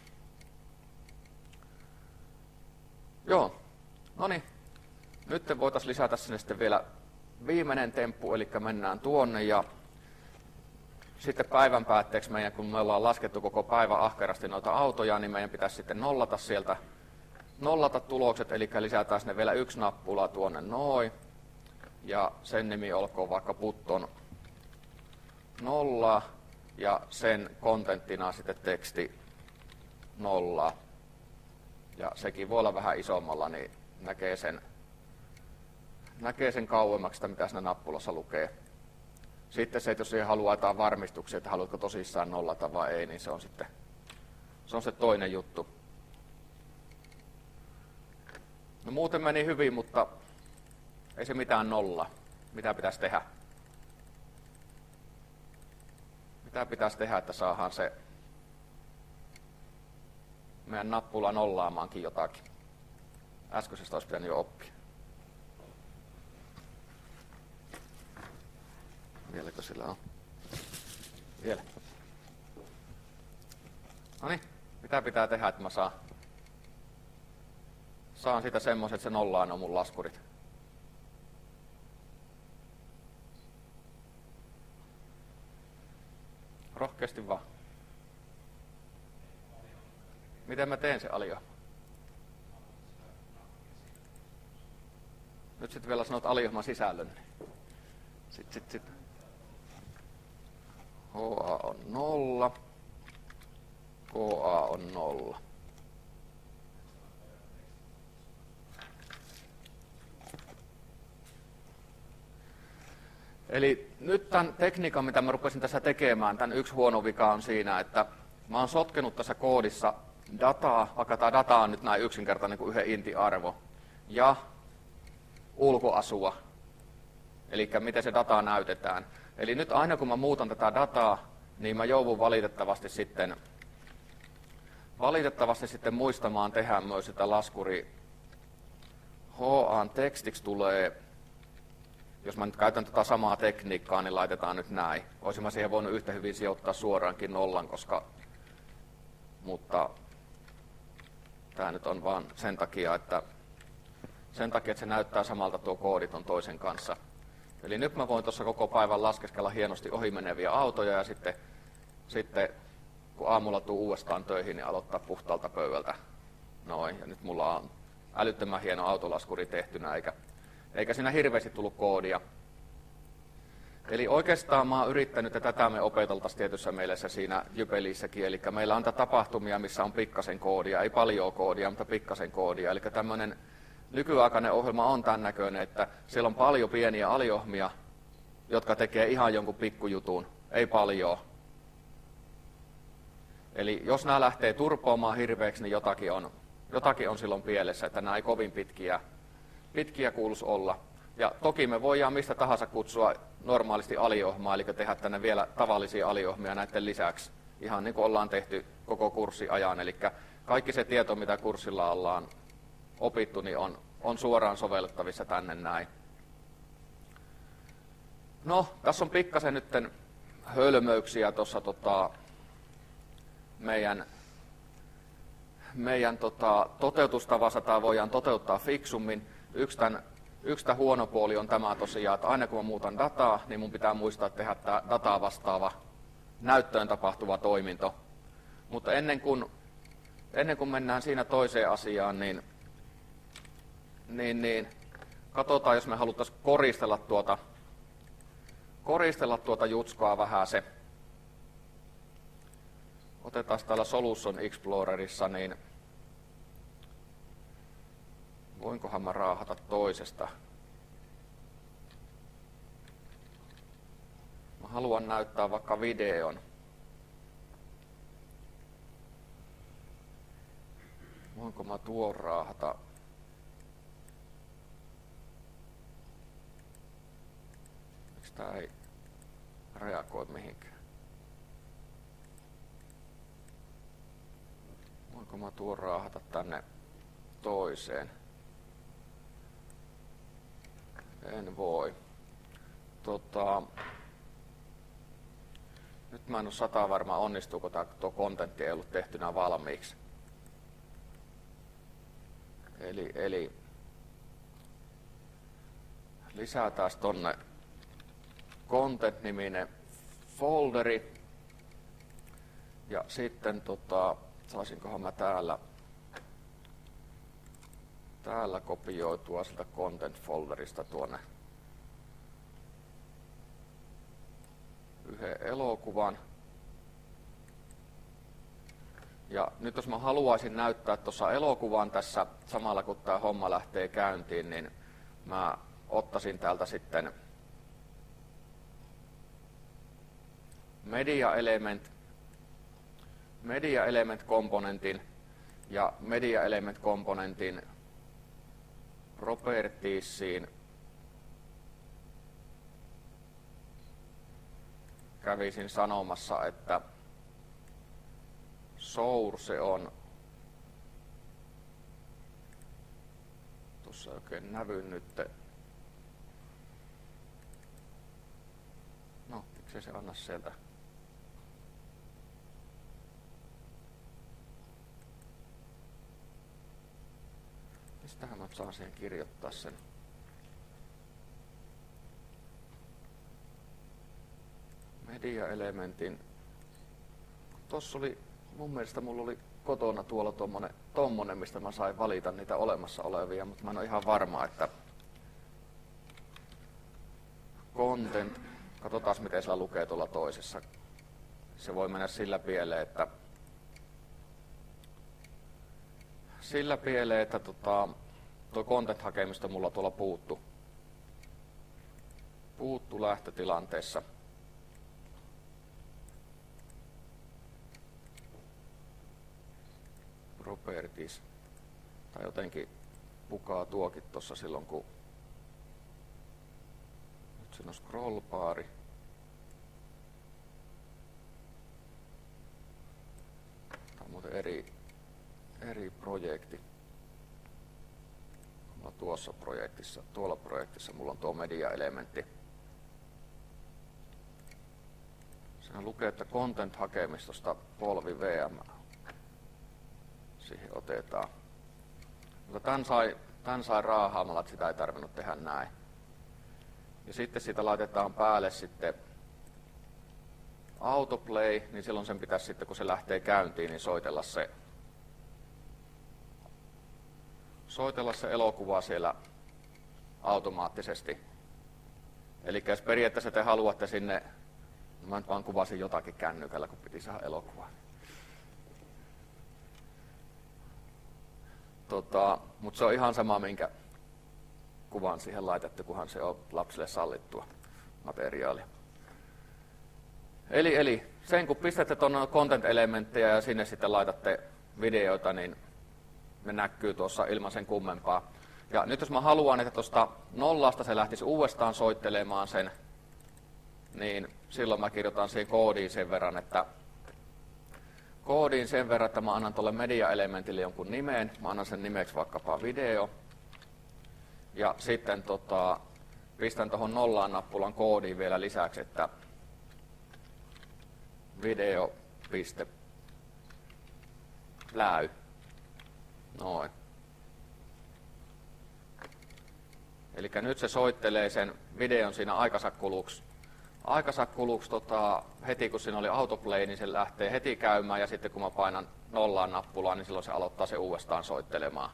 Joo, no niin. Nyt voitaisiin lisätä sinne sitten vielä viimeinen temppu, eli mennään tuonne ja sitten päivän päätteeksi meidän, kun me ollaan laskettu koko päivän ahkerasti noita autoja, niin meidän pitäisi sitten nollata tulokset, eli lisätään sinne vielä yksi nappula tuonne noin. Ja sen nimi olkoon vaikka putton 0 ja sen kontenttina sitten teksti 0. Ja sekin voi olla vähän isommalla, niin näkee sen kauemmaksi, sitä mitä siinä nappulassa lukee. Sitten se, että jos siihen haluaa jotain varmistuksia, että haluatko tosissaan nollata vai ei, niin se on se toinen juttu. No muuten meni hyvin, mutta ei se mitään nolla. Mitä pitäisi tehdä? Mitä pitäisi tehdä, että saadaan se meidän nappula nollaamaankin jotakin? Äskeisestä olisi pitänyt jo oppia. Vieläkö sillä on? Vielä. Noniin, mitä pitää tehdä, että mä saan sitä semmoiset, että se nollaan on mun laskurit. Rohkeasti vaan. Miten mä teen se aliohjelma? Nyt sitten vielä sanot aliohjelman sisällön. Sitten. HA on 0. KA on 0. Eli nyt tämän tekniikan, mitä mä rupesin tässä tekemään, tämän yksi huono vika on siinä, että mä oon sotkenut tässä koodissa dataa, vaikka tämä data on nyt näin yksinkertainen kuin yhden inti-arvo, ja ulkoasua, eli miten se data näytetään. Eli nyt aina kun mä muutan tätä dataa, niin mä joudun valitettavasti sitten muistamaan tehdä myös sitä laskuri HA:n tekstiksi tulee, jos mä nyt käytän tätä samaa tekniikkaa, niin laitetaan nyt näin. Olisin mä siihen voinut yhtä hyvin sijoittaa suoraankin nollan, mutta tämä nyt on vaan sen takia, että se näyttää samalta tuo koodi ton toisen kanssa. Eli nyt mä voin tuossa koko päivän laskeskella hienosti ohimeneviä autoja ja sitten kun aamulla tuu uudestaan töihin, niin aloittaa puhtaalta pöydältä. Noin, ja nyt mulla on älyttömän hieno autolaskuri tehtynä, eikä siinä hirveästi tullut koodia. Eli oikeastaan mä oon yrittänyt, että tätä me opeteltaisiin tietyssä mielessä siinä Jypelissäkin. Eli meillä on tapahtumia, missä on pikkasen koodia, ei paljon koodia, mutta pikkasen koodia. Eli tämmöinen nykyaikainen ohjelma on tämän näköinen, että siellä on paljon pieniä aliohmia, jotka tekee ihan jonkun pikkujutun, ei paljon. Eli jos nämä lähtee turpoamaan hirveäksi, niin jotakin on silloin pielessä, että nämä ei kovin pitkiä kuuluisi olla. Ja toki me voidaan mistä tahansa kutsua normaalisti aliohmaa, eli tehdä tänne vielä tavallisia aliohmia näiden lisäksi, ihan niin kuin ollaan tehty koko kurssiajan. Eli kaikki se tieto, mitä kurssilla ollaan opittu, niin on suoraan sovellettavissa tänne näin. No, tässä on pikkasen nyt hölmöyksiä tuossa meidän toteutustavassa. Tämä voidaan toteuttaa fiksummin. Yksi tämän Yksi huono puoli on tämä tosiaan, että aina kun mä muutan dataa, niin mun pitää muistaa tehdä tämä dataa vastaava näyttöön tapahtuva toiminto. Mutta ennen kuin mennään siinä toiseen asiaan, niin katsotaan, jos me haluttaisiin koristella tuota jutskoa vähän se. Otetaan täällä Solution Explorerissa, niin voinkohan mä raahata toisesta. Mä haluan näyttää vaikka videon. Voinko mä tuon raahata? Miksi tää ei reagoi mihinkään? Voinko mä tuon raahata tänne toiseen? En voi. Nyt mä en ole 100% varma, onnistuuko tuo kontentti ei ollut tehtynä valmiiksi. Eli lisätään tonne content-niminen folderi. Ja sitten saisinkohan mä täällä kopioitua sieltä content-folderista tuonne yhden elokuvan. Ja nyt jos mä haluaisin näyttää tuossa elokuvan tässä samalla kun tää homma lähtee käyntiin, niin mä ottaisin täältä sitten Media Element-komponentin ja Media Element-komponentin propertiesiin kävisin sanomassa, että source on, tuossa oikein nävy nyt, no miksei se anna sieltä. Mistähän mä saan siihen kirjoittaa sen? Media-elementin. Tossa oli, mun mielestä mulla oli kotona tuolla tommonen, mistä mä sain valita niitä olemassa olevia, mutta mä en ole ihan varma, että content, katsotaan miten sillä lukee tuolla toisessa. Se voi mennä sillä pieleen, että tuo content-hakemista mulla tuolla puuttu lähtötilanteessa. Properties. Tai jotenkin pukaa tuokin tuossa silloin, kun nyt siinä on scroll-baari. Tämä on muuten eri projekti. Tuolla projektissa mulla on tuo media-elementti. Siinä lukee, että content-hakemistosta polvi VM. Siihen otetaan. Mutta tän sai raahaamalla, että sitä ei tarvinnut tehdä näin. Ja sitten siitä laitetaan päälle sitten autoplay, niin silloin sen pitäisi sitten, kun se lähtee käyntiin, niin soitella se elokuva siellä automaattisesti. Eli jos periaatteessa te haluatte sinne, mä nyt vaan kuvasin jotakin kännykällä, kun piti saada elokuvaa. Mutta se on ihan sama, minkä kuvan siihen laitettu, kunhan se on lapsille sallittua materiaalia. Eli sen kun pistätte tuonne content-elementtejä ja sinne sitten laitatte videoita, niin ne näkyy tuossa ilman sen kummempaa. Ja nyt jos mä haluan, että tuosta nollasta se lähtisi uudestaan soittelemaan sen, niin silloin mä kirjoitan siihen koodiin sen verran, että mä annan tuolle media-elementille jonkun nimen. Mä annan sen nimeksi vaikkapa video. Ja sitten pistän tuohon nollaan nappulan koodiin vielä lisäksi, että video.läy. Noin. Eli nyt se soittelee sen videon siinä aikansa kuluksi heti kun siinä oli autoplay, niin se lähtee heti käymään ja sitten kun mä painan nollaan nappulaa, niin silloin se aloittaa se uudestaan soittelemaan.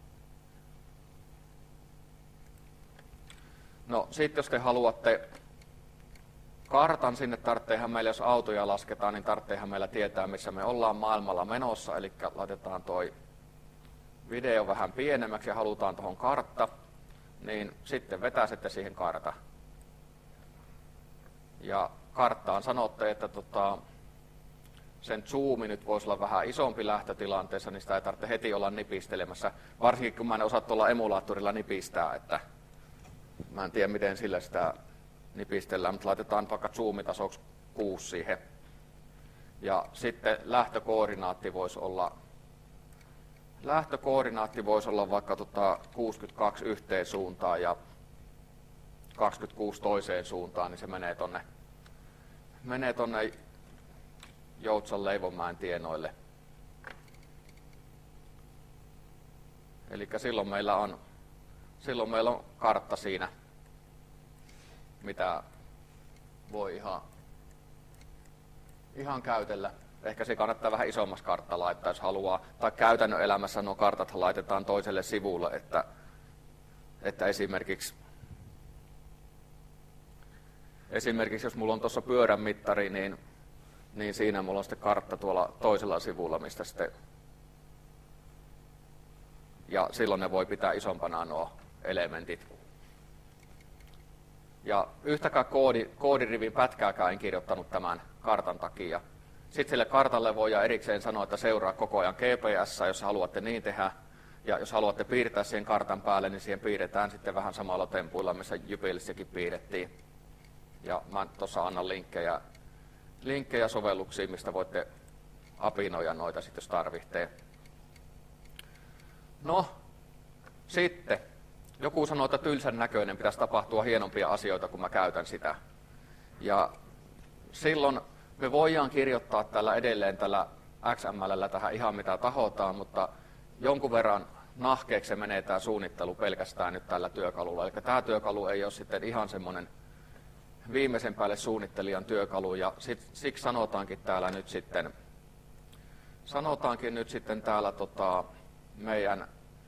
No sitten jos te haluatte kartan sinne, tarvitseehan meillä, jos autoja lasketaan, niin tarvitseehan meillä tietää, missä me ollaan maailmalla menossa. Eli laitetaan toi video vähän pienemmäksi ja halutaan tuohon kartta, niin sitten vetäsette siihen karta. Ja karttaan sanotte, että sen zoomi nyt voisi olla vähän isompi lähtötilanteessa, niin sitä ei tarvitse heti olla nipistelemässä. Varsinkin kun mä en osaa tuolla emulaattorilla nipistää, että mä en tiedä miten sillä sitä nipistellään, mutta laitetaan vaikka zoomitasoksi 6 siihen. Ja sitten lähtökoordinaatti voisi olla vaikka 62 yhteen suuntaan ja 26 toiseen suuntaan, niin se menee tonne Joutsan Leivonmäen tienoille. Eli silloin meillä on kartta siinä, mitä voi ihan käytellä. Ehkä se kannattaa vähän isommas kartta laittaa, jos haluaa. Tai käytännön elämässä nuo kartat laitetaan toiselle sivulle, että esimerkiksi jos mulla on tuossa pyörän mittari, niin siinä mulla on sitten kartta tuolla toisella sivulla, mistä sitten, ja silloin ne voi pitää isompana nuo elementit. Ja yhtäkään koodirivin pätkääkään en kirjoittanut tämän kartan takia. Sitten sille kartalle voidaan erikseen sanoa, että seuraa koko ajan GPS, jos haluatte niin tehdä. Ja jos haluatte piirtää siihen kartan päälle, niin siihen piirretään sitten vähän samalla tempuilla, missä Jypilissäkin piirrettiin. Ja mä tuossa annan linkkejä sovelluksiin, mistä voitte apinoida noita sitten, jos tarvitsee. No, sitten. Joku sanoo, että tylsän näköinen, pitäisi tapahtua hienompia asioita, kun mä käytän sitä. Ja silloin me voidaan kirjoittaa edelleen tällä XML:llä tähän ihan mitä tahotaan, mutta jonkun verran nahkeeksi se menee tämä suunnittelu pelkästään nyt tällä työkalulla. Eli tämä työkalu ei ole sitten ihan semmoinen viimeisen päälle suunnittelijan työkalu, ja siksi sanotaankin nyt sitten täällä meidän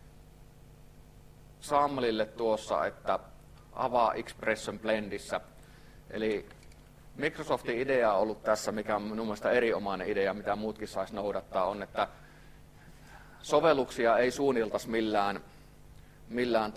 Samlille tuossa, että avaa Expression Blendissä. Eli Microsoftin idea on ollut tässä, mikä on minun mielestä erinomainen idea, mitä muutkin saisi noudattaa, on, että sovelluksia ei suunniltaisi millään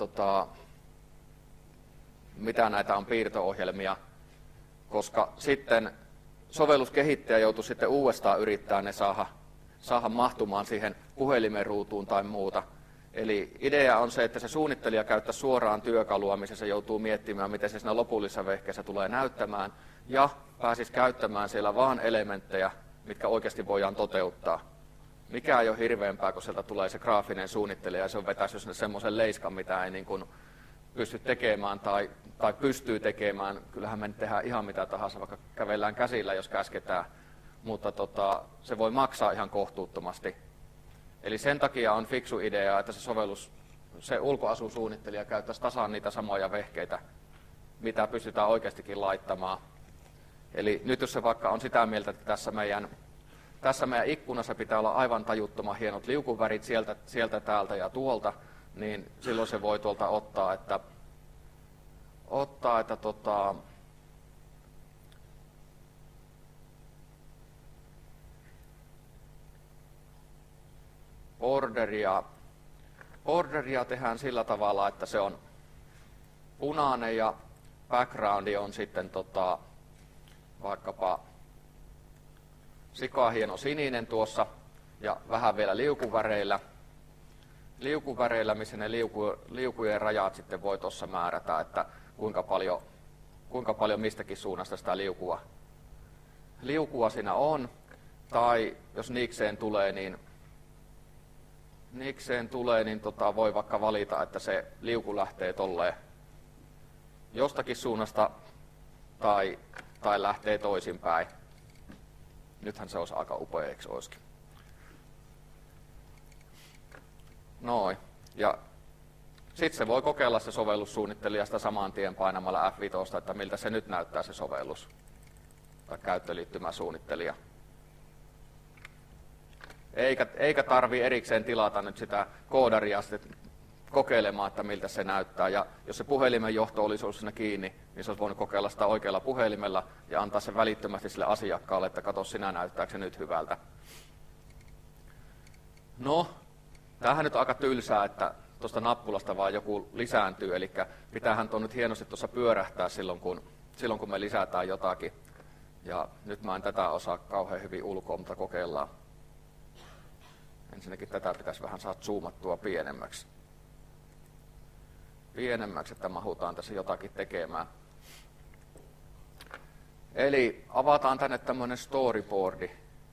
mitä näitä on piirto-ohjelmia, koska sitten sovelluskehittäjä joutuu sitten uudestaan yrittämään ne saada mahtumaan siihen puhelimen ruutuun tai muuta. Eli idea on se, että se suunnittelija käyttää suoraan työkalua, missä se joutuu miettimään, miten se siinä lopullisessa vehkeessä tulee näyttämään, ja pääsisi käyttämään siellä vaan elementtejä, mitkä oikeasti voidaan toteuttaa. Mikä ei ole hirveämpää, kun sieltä tulee se graafinen suunnittelija, ja se on vetäisi sinne semmoisen leiskan, mitä ei niin kuin pysty tekemään tai pystyy tekemään. Kyllähän me tehdään ihan mitä tahansa, vaikka kävellään käsillä, jos käsketään, mutta se voi maksaa ihan kohtuuttomasti. Eli sen takia on fiksu idea, että se ulkoasusuunnittelija käyttäisi tasan niitä samoja vehkeitä, mitä pystytään oikeastikin laittamaan. Eli nyt jos se vaikka on sitä mieltä, että tässä meidän ikkunassa pitää olla aivan tajuttoman hienot liukuvärit sieltä täältä ja tuolta, niin silloin se voi tuolta ottaa, että borderia tehdään sillä tavalla, että se on punainen ja backgroundi on sitten vaikkapa sikahieno sininen tuossa ja vähän vielä liukuväreillä, missä ne liukujen rajat sitten voi tuossa määrätä, että kuinka paljon mistäkin suunnasta sitä liukua siinä on. Tai jos niikseen tulee, niin voi vaikka valita, että se liuku lähtee tolleen jostakin suunnasta tai lähtee toisinpäin. Nythän se olisi aika upea, eikö olisikin? Noin. Ja sitten se voi kokeilla se sovellussuunnittelija sitä saman tien painamalla F5, että miltä se nyt näyttää se sovellus tai käyttöliittymäsuunnittelija. Eikä tarvitse erikseen tilata nyt sitä koodaria sitten kokeilemaan, että miltä se näyttää. Ja jos se puhelimen johto olisi ollut siinä kiinni, niin se olisi voinut kokeilla sitä oikealla puhelimella ja antaa sen välittömästi sille asiakkaalle, että katso sinä, näyttääkö se nyt hyvältä. No, tämähän nyt on aika tylsää, että tuosta nappulasta vaan joku lisääntyy, eli pitäähän tuon nyt hienosti tuossa pyörähtää silloin kun me lisätään jotakin. Ja nyt mä en tätä osaa kauhean hyvin ulkoa, mutta kokeillaan. Ensinnäkin tätä pitäisi vähän saada zoomattua pienemmäksi. Että mahutaan tässä jotakin tekemään. Eli avataan tänne tämmöinen storyboardi.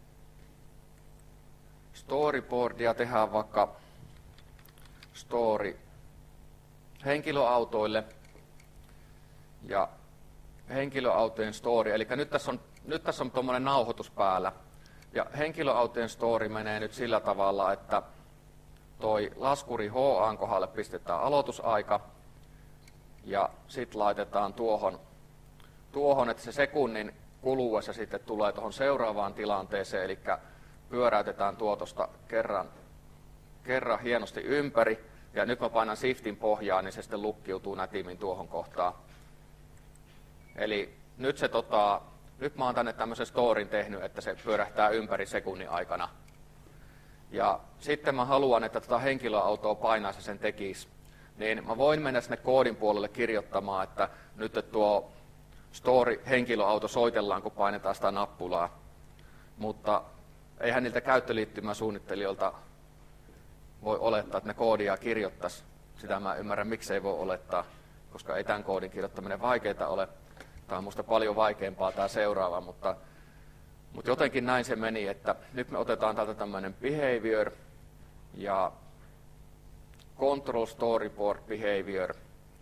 Storyboardia tehdään vaikka story henkilöautoille ja henkilöautojen story. Eli nyt tässä on tuommoinen nauhoitus päällä. Ja henkilöautojen story menee nyt sillä tavalla, että toi laskuri HA:n kohdalle pistetään aloitusaika ja sitten laitetaan tuohon, että se sekunnin kuluessa sitten tulee tuohon seuraavaan tilanteeseen, eli pyöräytetään tuotosta kerran hienosti ympäri ja nyt mä painan Shiftin pohjaan, niin se sitten lukkiutuu nätimmin tuohon kohtaan. Eli nyt mä oon tänne tämmöisen storin tehnyt, että se pyörähtää ympäri sekunnin aikana. Ja sitten mä haluan, että tätä henkilöautoa painaisi ja sen tekisi. Niin mä voin mennä sinne koodin puolelle kirjoittamaan, että nyt tuo story-henkilöauto soitellaan, kun painetaan sitä nappulaa. Mutta eihän niiltä käyttöliittymäsuunnittelijoilta voi olettaa, että ne koodia kirjoittaisi. Sitä mä ymmärrän, miksei voi olettaa, koska ei tämän koodin kirjoittaminen vaikeaa ole. Tämä on musta paljon vaikeampaa tämä seuraava, mutta jotenkin näin se meni, että nyt me otetaan täältä tämmöinen behavior ja control storyboard behavior.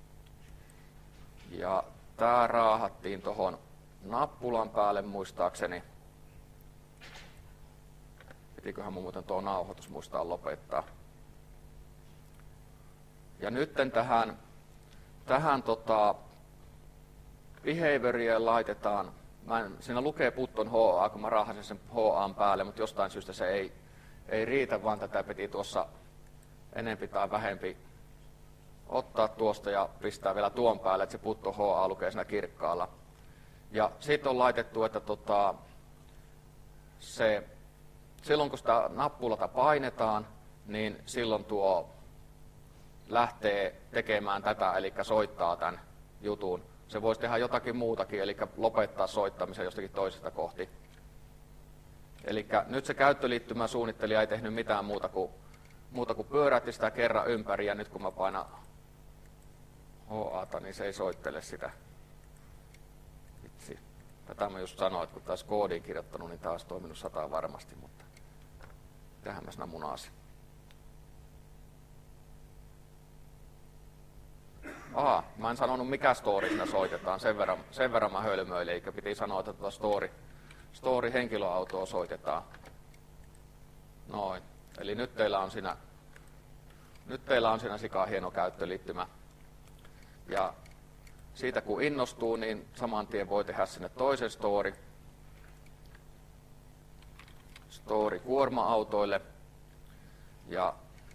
Ja tää raahattiin tuohon nappulan päälle muistaakseni. Pitiköhän mun muuten tuo nauhoitus muistaa lopettaa. Ja nytten tähän behavioria laitetaan, siinä lukee putton HA, kun mä raahasin sen HA:n päälle, mutta jostain syystä se ei riitä, vaan tätä piti tuossa enempi tai vähempi ottaa tuosta ja pistää vielä tuon päälle, että se putton HA lukee siinä kirkkaalla. Ja sitten on laitettu, että silloin kun sitä nappulata painetaan, niin silloin tuo lähtee tekemään tätä, eli soittaa tämän jutun. Se voisi tehdä jotakin muutakin, eli lopettaa soittamisen jostakin toisesta kohti. Eli nyt se käyttöliittymäsuunnittelija ei tehnyt mitään muuta kuin pyöräytti sitä kerran ympäri, ja nyt kun mä painan HA:ta, niin se ei soittele sitä. Vitsi. Tätä mä just sanoin, että kun taas koodiin kirjoittanut, niin taas toiminut 100 varmasti, mutta tähän mä sinä munasin. Mä en sanonut mikä story siinä soitetaan, sen verran mä hölmöilin, eikä piti sanoa, että story henkilöautoa soitetaan. Noin, eli nyt teillä on siinä sikaa hieno käyttöliittymä. Ja siitä kun innostuu, niin saman tien voi tehdä sinne toisen story kuorma-autoille. Ja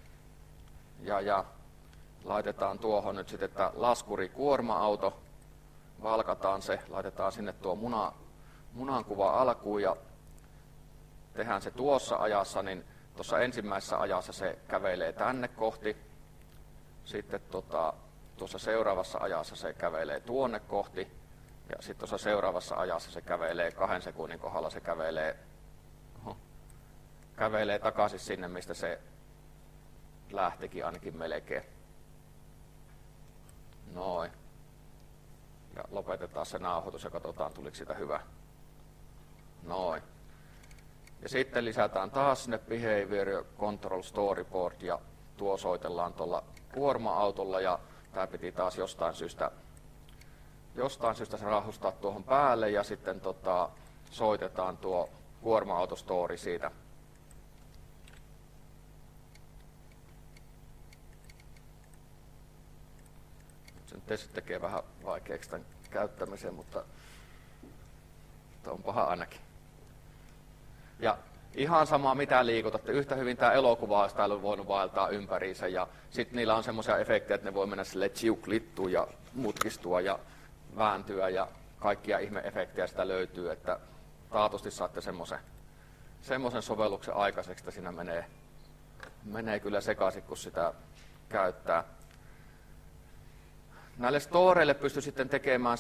laitetaan tuohon nyt sitten, että laskuri kuorma-auto, valkataan se, laitetaan sinne tuo munankuva alkuun ja tehdään se tuossa ajassa, niin tuossa ensimmäisessä ajassa se kävelee tänne kohti, sitten tuossa seuraavassa ajassa se kävelee tuonne kohti ja sitten tuossa seuraavassa ajassa se kävelee 2 sekunnin kohdalla, se kävelee takaisin sinne, mistä se lähtikin ainakin melkein. Noin. Ja lopetetaan se nauhoitus ja katsotaan, tuliko sitä hyvä. Noin. Ja sitten lisätään taas sinne behavior control storyboard ja tuo soitellaan tuolla kuorma-autolla ja tämä piti taas jostain syystä se rahustaa tuohon päälle ja sitten soitetaan tuo kuorma-autostory siitä. Nyt se tekee vähän vaikeaksi tämän käyttämisen, mutta on paha ainakin. Ja ihan sama mitä liikutatte, yhtä hyvin tämä elokuva olisi täällä voinut vaeltaa ympäriinsä ja sitten niillä on semmoisia efektejä, että ne voi mennä silleen tsiuklittua ja mutkistua ja vääntyä ja kaikkia ihme-efektejä sitä löytyy, että taatusti saatte semmoisen sovelluksen aikaiseksi, että siinä menee kyllä sekaisin, kun sitä käyttää. Näille storeille pystyy sitten tekemään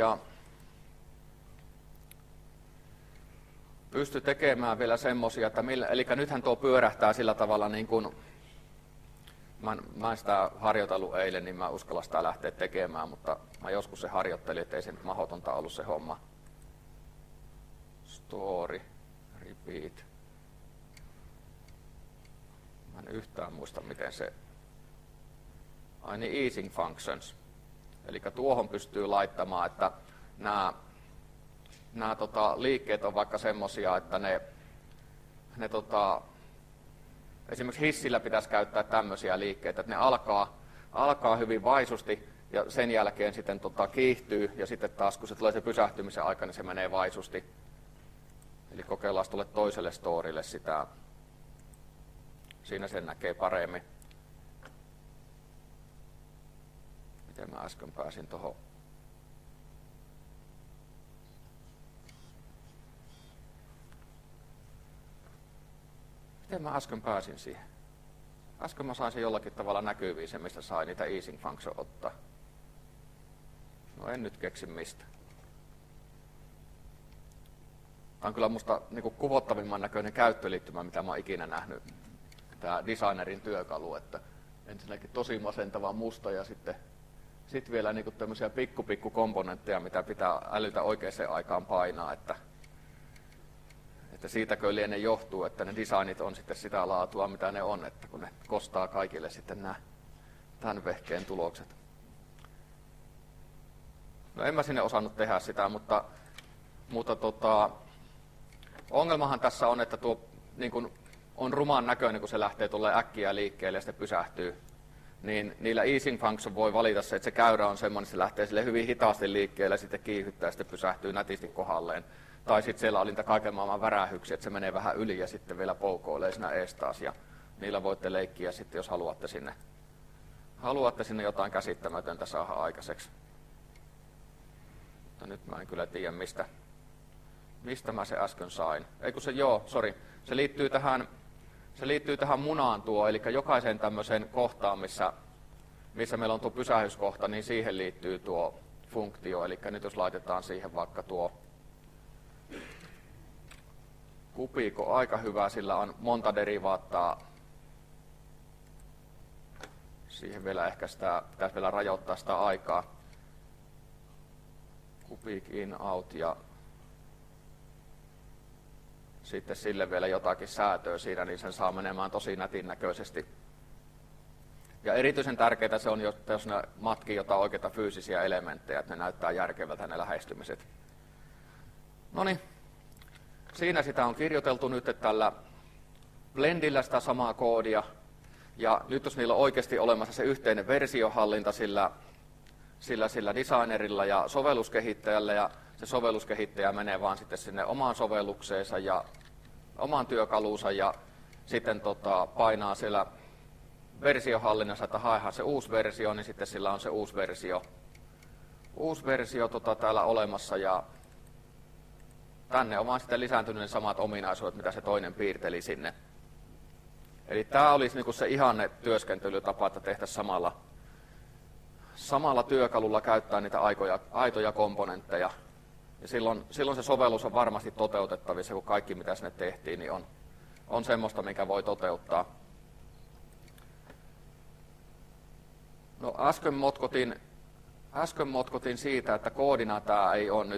vielä semmosia, että eli nythän tuo pyörähtää sillä tavalla niin kuin, mä en sitä harjoitellut eilen, niin mä uskalla sitä lähteä tekemään, mutta mä joskus se harjoittelin, että ei se nyt mahdotonta ollut se homma. Story, repeat. Mä en yhtään muista, miten se... Ai niin, easing functions. Eli tuohon pystyy laittamaan, että nämä liikkeet on vaikka semmosia, että ne esimerkiksi hissillä pitäisi käyttää tämmöisiä liikkeitä, että ne alkaa hyvin vaisusti ja sen jälkeen sitten kiihtyy ja sitten taas kun se tulee se pysähtymisen aika, niin se menee vaisusti. Eli kokeillaan tuolle toiselle storille sitä. Siinä sen näkee paremmin. Miten mä äsken pääsin tuohon? Miten mä äsken pääsin siihen? Äsken mä sain sen jollakin tavalla näkyviin se, mistä sai niitä easing function ottaa. No en nyt keksi mistä. Tämä on kyllä musta niinku kuvottavimman näköinen käyttöliittymä, mitä mä oon ikinä nähnyt. Tämä designerin työkalu, että ensinnäkin tosi masentava musta ja sitten vielä niinku tämmöisiä pikku komponentteja, mitä pitää älytä oikeaan aikaan painaa, että siitäkö liene johtuu, että ne designit on sitten sitä laatua, mitä ne on, että kun ne kostaa kaikille sitten nämä tämän vehkeen tulokset. No en mä sinne osannut tehdä sitä, mutta ongelmahan tässä on, että tuo niin kun on ruman näköinen, kun se lähtee tuolle äkkiä liikkeelle ja sitten pysähtyy. Niin niillä easing function voi valita se, että se käyrä on semmoinen, että se lähtee sille hyvin hitaasti liikkeelle, sitten kiihyttää ja sitten pysähtyy nätisti kohdalleen. Tai sitten siellä oli niitä kaiken maailman värähyksiä, että se menee vähän yli ja sitten vielä poukoilee siinä ees taas. Ja niillä voitte leikkiä sitten, jos haluatte sinne jotain käsittämätöntä saada aikaiseksi. Mutta nyt mä en kyllä tiedä, mistä mä se äsken sain. Se liittyy tähän munaan tuo, eli jokaiseen tämmöiseen kohtaan, missä meillä on tuo pysähyskohta, niin siihen liittyy tuo funktio. Eli nyt jos laitetaan siihen vaikka tuo kupiikko, aika hyvä, sillä on monta derivaattaa. Siihen vielä ehkä pitäisi vielä rajoittaa sitä aikaa. Kubik in, out ja sitten sille vielä jotakin säätöä siinä, niin sen saa menemään tosi nätin näköisesti. Ja erityisen tärkeää se on, jos ne matkii jotain oikeita fyysisiä elementtejä, että ne näyttää järkevältä ne lähestymiset. Noniin, siinä sitä on kirjoiteltu nyt tällä Blendillä sitä samaa koodia. Ja nyt jos niillä on oikeasti olemassa se yhteinen versiohallinta sillä designerilla ja sovelluskehittäjällä, ja se sovelluskehittäjä menee vaan sitten sinne omaan sovellukseensa ja omaan työkaluunsa ja sitten painaa siellä versiohallinnassa, että haehan se uusi versio, niin sitten sillä on se uusi versio täällä olemassa ja tänne on vaan sitten lisääntynyt ne samat ominaisuudet, mitä se toinen piirteli sinne. Eli tämä olisi niinku se ihanne työskentelytapa, että tehtäisiin samalla työkalulla käyttää niitä aitoja komponentteja. Ja silloin se sovellus on varmasti toteutettavissa, kun kaikki mitä sinne tehtiin, niin on semmoista, mikä voi toteuttaa. No äsken motkotin siitä, että koodina tämä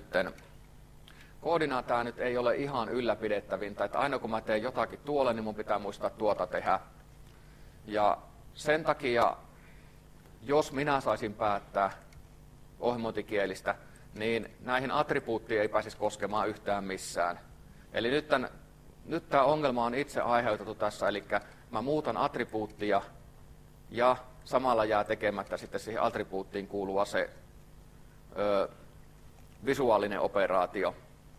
nyt ei ole ihan ylläpidettävintä, että aina kun mä teen jotakin tuolle, niin mun pitää muistaa tuota tehdä. Ja sen takia, jos minä saisin päättää ohjelmointikielistä, niin näihin attribuuttiin ei pääsisi koskemaan yhtään missään. Eli nyt tämä ongelma on itse aiheutettu tässä, eli mä muutan attribuuttia ja samalla jää tekemättä sitten siihen attribuuttiin kuuluva se visuaalinen operaatio.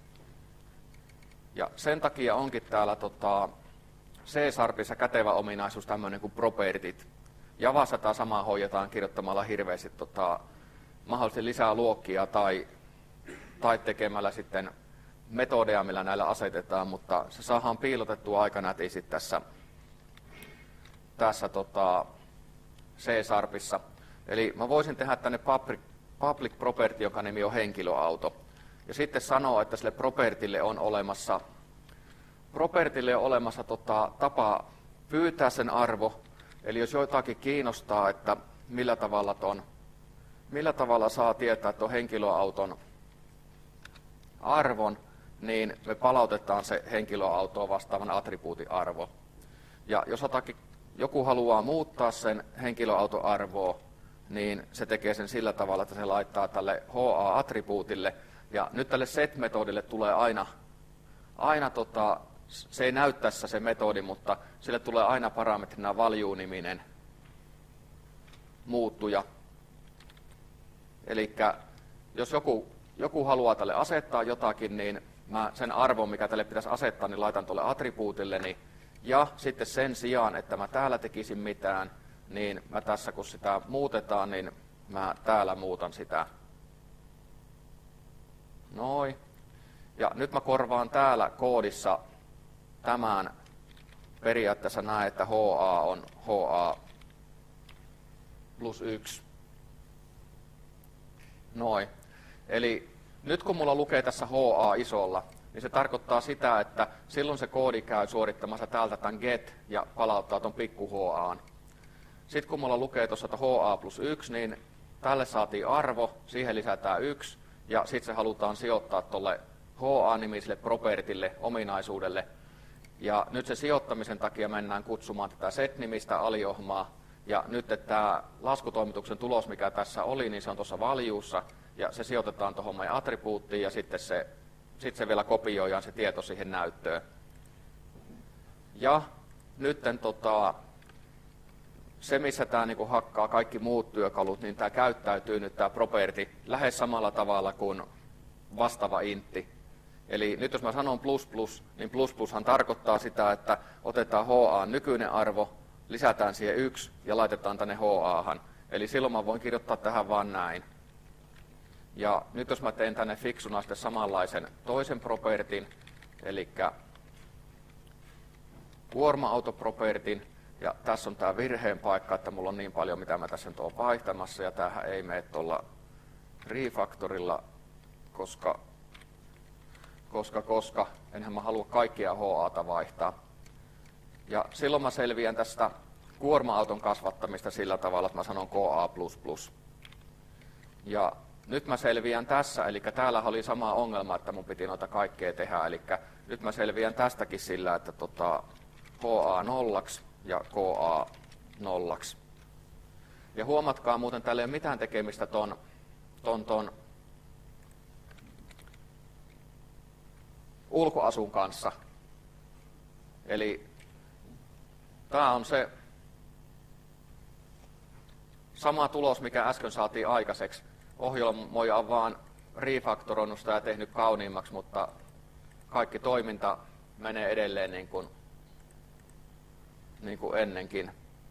Ja sen takia onkin täällä C-sharpissa kätevä ominaisuus tämmöinen kuin propertit. Javassa tämä sama hoidetaan kirjoittamalla hirveästi mahdollisesti lisää luokkia tai tekemällä sitten metodeja, millä näillä asetetaan, mutta se saadaan piilotettua aika nätisti tässä C-sharpissa. Eli mä voisin tehdä tänne public property, jonka nimi on henkilöauto. Ja sitten sanoa, että sille propertille on olemassa tapa pyytää sen arvo. Eli jos jotakin kiinnostaa, että millä tavalla saa tietää tuon henkilöauton arvon, niin me palautetaan se henkilöautoa vastaavan attribuutin arvo. Ja jos joku haluaa muuttaa sen henkilöauton arvoa, niin se tekee sen sillä tavalla, että se laittaa tälle HA-attribuutille. Ja nyt tälle set-metodille tulee aina se ei näy tässä se metodi, mutta sille tulee aina parametrina value-niminen muuttuja. Eli jos joku haluaa tälle asettaa jotakin, niin mä sen arvon, mikä tälle pitäisi asettaa, niin laitan tuolle attribuutilleni. Ja sitten sen sijaan, että mä täällä tekisin mitään, niin mä tässä kun sitä muutetaan, niin mä täällä muutan sitä. Noin. Ja nyt mä korvaan täällä koodissa tämän periaatteessa näin, että HA on HA plus 1. Noin. Eli nyt kun mulla lukee tässä HA isolla, niin se tarkoittaa sitä, että silloin se koodi käy suorittamassa täältä tämän get ja palauttaa ton pikku HA:n. Sitten kun mulla lukee tuossa HA plus 1, niin tälle saatiin arvo, siihen lisätään 1 ja sitten se halutaan sijoittaa tuolle HA-nimiselle propertille, ominaisuudelle. Ja nyt se sijoittamisen takia mennään kutsumaan tätä set-nimistä aliohmaa. Ja nyt tämä laskutoimituksen tulos, mikä tässä oli, niin se on tuossa valuessa. Ja se sijoitetaan tuohon meidän attribuuttiin ja sitten se vielä kopioidaan se tieto siihen näyttöön. Ja nyt se, missä tämä niinku hakkaa kaikki muut työkalut, niin tämä käyttäytyy nyt tämä property lähes samalla tavalla kuin vastaava intti. Eli nyt jos mä sanon plus, niin plushan tarkoittaa sitä, että otetaan HA:n nykyinen arvo, lisätään siihen 1 ja laitetaan tänne HA:han. Eli silloin mä voin kirjoittaa tähän vaan näin. Ja nyt jos mä teen tänne fiksuna sitten samanlaisen toisen propertin, eli kuorma-autopropertin, ja tässä on tämä virheen paikka, että mulla on niin paljon, mitä mä tässä nyt oon vaihtamassa, ja tämähän ei mene tuolla refactorilla, koska enhän mä halua kaikkia HA:ta vaihtaa. Ja silloin mä selviän tästä kuorma-auton kasvattamista sillä tavalla, että mä sanon KA++. Ja nyt mä selviän tässä, eli täällä oli sama ongelma, että mun piti noita kaikkea tehdä, eli nyt mä selviän tästäkin sillä, että HA 0 ja KA 0. Ja huomatkaa muuten, täällä ei ole mitään tekemistä ton ulkoasun kanssa. Eli tämä on se sama tulos, mikä äsken saatiin aikaiseksi. Ohjelmoija on vaan refaktoroinut sitä ja tehnyt kauniimmaksi, mutta kaikki toiminta menee edelleen niin kuin ennenkin.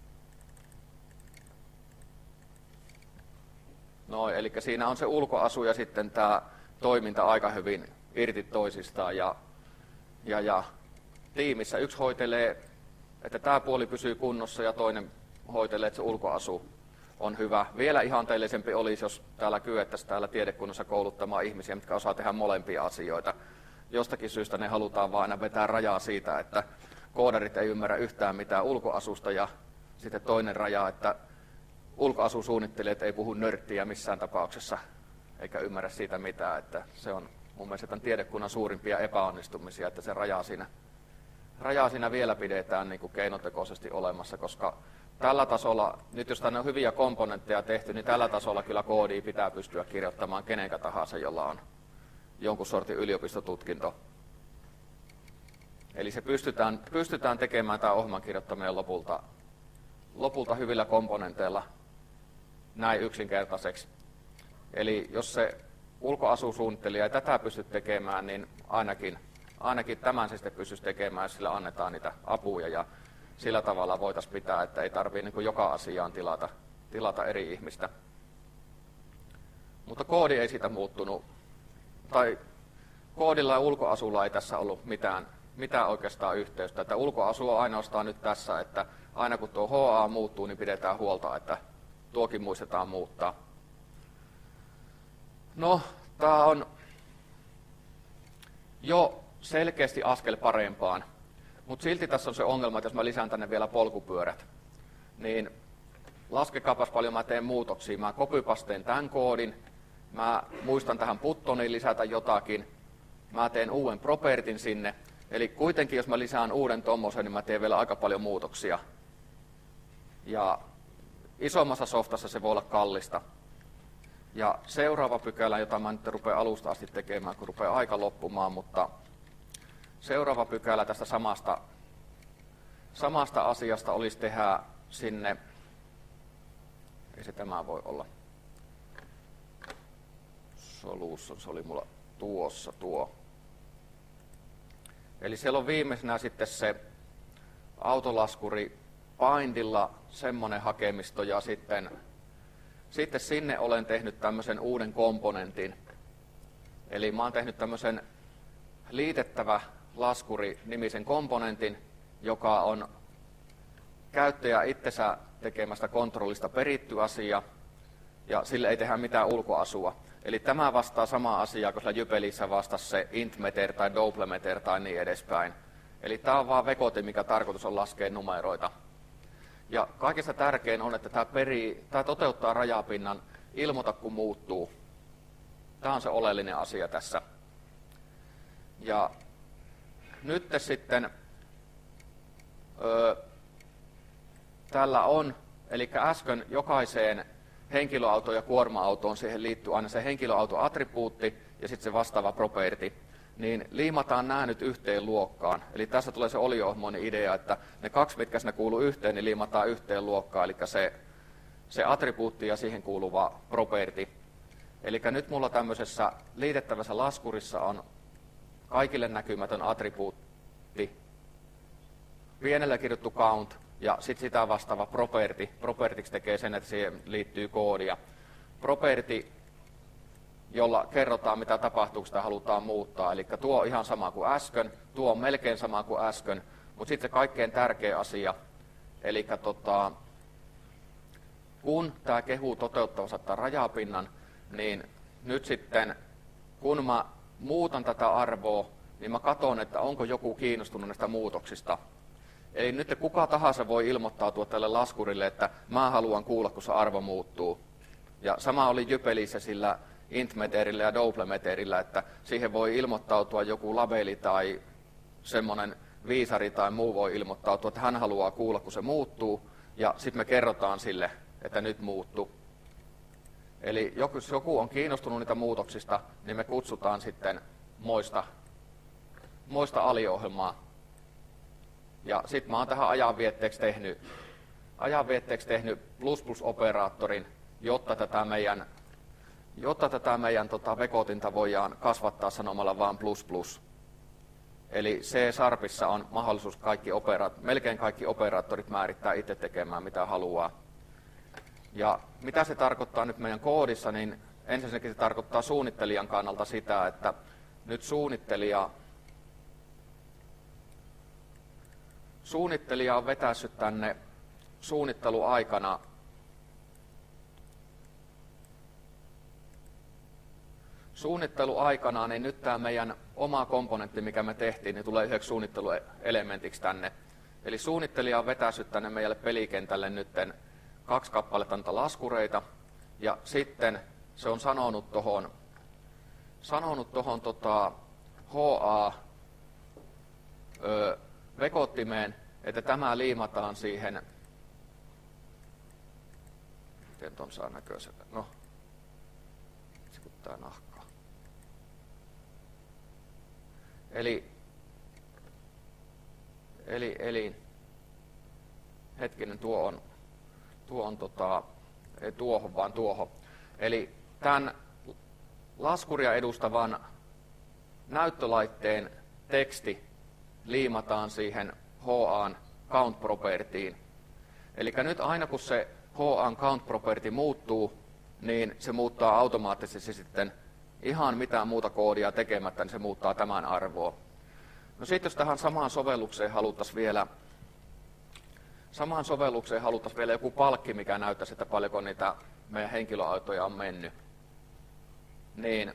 No, eli siinä on se ulkoasu ja sitten tämä toiminta aika hyvin irti toisistaan. Ja tiimissä yksi hoitelee, että tämä puoli pysyy kunnossa ja toinen hoitelee, että se ulkoasu on hyvä. Vielä ihanteellisempi olisi, jos täällä kyettäisiin täällä tiedekunnassa kouluttamaan ihmisiä, jotka osaa tehdä molempia asioita. Jostakin syystä ne halutaan vaan aina vetää rajaa siitä, että koodarit ei ymmärrä yhtään mitään ulkoasusta ja sitten toinen raja, että ulkoasusuunnittelijat ei puhu nörttiä missään tapauksessa eikä ymmärrä siitä mitään, että se on mun mielestä tämän tiedekunnan suurimpia epäonnistumisia, että se rajaa siinä vielä pidetään niin kuin keinotekoisesti olemassa, koska tällä tasolla, nyt jos tänne on hyviä komponentteja tehty, niin tällä tasolla kyllä koodia pitää pystyä kirjoittamaan kenenkä tahansa, jolla on jonkun sortin yliopistotutkinto. Eli se pystytään tekemään tämä ohjelman kirjoittaminen lopulta hyvillä komponenteilla näin yksinkertaiseksi. Eli jos se ulkoasusuunnittelija ei tätä pysty tekemään, niin ainakin tämän se sitten pystyisi tekemään, jos sillä annetaan niitä apuja. Ja sillä tavalla voitaisiin pitää, että ei tarvitse niin joka asiaan tilata eri ihmistä. Mutta koodi ei siitä muuttunut. Tai koodilla ja ulkoasulla ei tässä ollut mitään oikeastaan yhteystä. Että ulkoasu on ainoastaan nyt tässä, että aina kun tuo HA muuttuu, niin pidetään huolta, että tuokin muistetaan muuttaa. No, tämä on jo selkeästi askel parempaan, mutta silti tässä on se ongelma, että jos mä lisään tänne vielä polkupyörät, niin laskekaapas paljon mä teen muutoksia. Mä copypasteen tämän koodin, mä muistan tähän buttoniin lisätä jotakin, mä teen uuden propertin sinne, eli kuitenkin jos mä lisään uuden tommosen, niin mä teen vielä aika paljon muutoksia. Ja isommassa softassa se voi olla kallista. Ja seuraava pykälä, jota mä nyt rupean alusta asti tekemään, kun rupeaa aika loppumaan, mutta seuraava pykälä tästä samasta asiasta olisi tehdä sinne, ei se tämä voi olla, solution, se oli mulla tuossa tuo. Eli siellä on viimeisenä sitten se autolaskuri bindilla semmoinen hakemisto ja sitten sinne olen tehnyt tämmöisen uuden komponentin. Eli mä oon tehnyt tämmöisen liitettävä laskuri-nimisen komponentin, joka on käyttäjä itsensä tekemästä kontrollista peritty asia, ja sille ei tehdä mitään ulkoasua. Eli tämä vastaa samaa asiaa, kun sillä Jypelissä vastasi se intmeter tai doublemeter tai niin edespäin. Eli tämä on vaan vekotin, mikä tarkoitus on laskea numeroita. Ja kaikista tärkein on, että tämä toteuttaa rajapinnan ilmoita, kun muuttuu. Tämä on se oleellinen asia tässä. Ja nyt sitten tällä on, eli äsken jokaiseen henkilöautoon ja kuorma-autoon siihen liittyy aina se henkilöautoattribuutti ja sitten se vastaava property. Niin liimataan nämä nyt yhteen luokkaan. Eli tässä tulee se oliohmoinen idea, että ne kaksi, mitkä sinne kuuluu yhteen, niin liimataan yhteen luokkaan, eli se attribuutti ja siihen kuuluva property. Eli nyt mulla tämmöisessä liitettävässä laskurissa on kaikille näkymätön attribuutti, pienellä kirjoittu count, ja sitten sitä vastaava property. Propertyksi tekee sen, että siihen liittyy koodia. Property, jolla kerrotaan, mitä tapahtuu, kun sitä halutaan muuttaa. Eli tuo on ihan sama kuin äsken, tuo on melkein sama kuin äsken, mutta sitten se kaikkein tärkeä asia, eli kun tämä kehuu toteuttavansa tämän rajapinnan, niin nyt sitten, kun mä muutan tätä arvoa, niin mä katson, että onko joku kiinnostunut näistä muutoksista. Eli nyt kuka tahansa voi ilmoittautua tälle laskurille, että mä haluan kuulla, kun se arvo muuttuu. Ja sama oli Jypelissä sillä intmeterillä ja doublemeterillä, että siihen voi ilmoittautua joku labeli tai semmoinen viisari tai muu voi ilmoittautua, että hän haluaa kuulla, kun se muuttuu, ja sitten me kerrotaan sille, että nyt muuttuu. Eli jos joku on kiinnostunut niitä muutoksista, niin me kutsutaan sitten moista aliohjelmaa. Ja sitten mä oon tähän ajanvietteeksi tehnyt ++-operaattorin, jotta tätä meidän vekotinta voidaan kasvattaa sanomalla vaan ++. Eli C-sharpissa on mahdollisuus melkein kaikki operaattorit määrittää itse tekemään mitä haluaa. Ja mitä se tarkoittaa nyt meidän koodissa, niin ensinnäkin se tarkoittaa suunnittelijan kannalta sitä, että nyt suunnittelija on vetässyt tänne suunnitteluaikana niin nyt tämä meidän oma komponentti, mikä me tehtiin, niin tulee yhdeksi suunnitteluelementiksi tänne. Eli suunnittelija on vetässyt tänne meille pelikentälle nytten 2 kappaletta näitä laskureita, ja sitten se on sanonut tohon HA-vekottimeen, että tämä liimataan siihen, miten ton saa näköisellä, no, se kun tää nahkaa. Eli hetkinen, tuo on tuo on ei tuohon, vaan tuohon. Eli tämän laskuria edustavan näyttölaitteen teksti liimataan siihen HA:n count propertyin. Eli nyt aina kun se HA:n count property muuttuu, niin se muuttaa automaattisesti sitten ihan mitään muuta koodia tekemättä, niin se muuttaa tämän arvoa. No sitten jos tähän samaan sovellukseen haluttaisiin vielä joku palkki, mikä näyttäisi, että paljonko niitä meidän henkilöautoja on mennyt, niin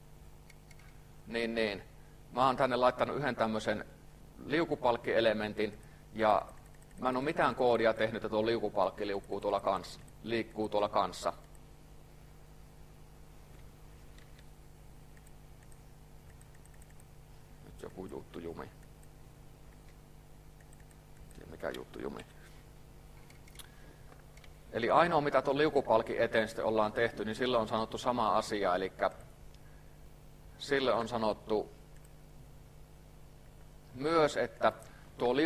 mä oon tänne laittanut yhden tämmöisen liukupalkkielementin, ja mä en ole mitään koodia tehnyt, että tuo liukupalkki liikkuu tuolla kanssa. Nyt joku juttu jumi. Mikä juttu jumi? Eli ainoa mitä tuon liukupalkin eteen sitten ollaan tehty, niin sille on sanottu sama asia, eli sille on sanottu myös, että tuo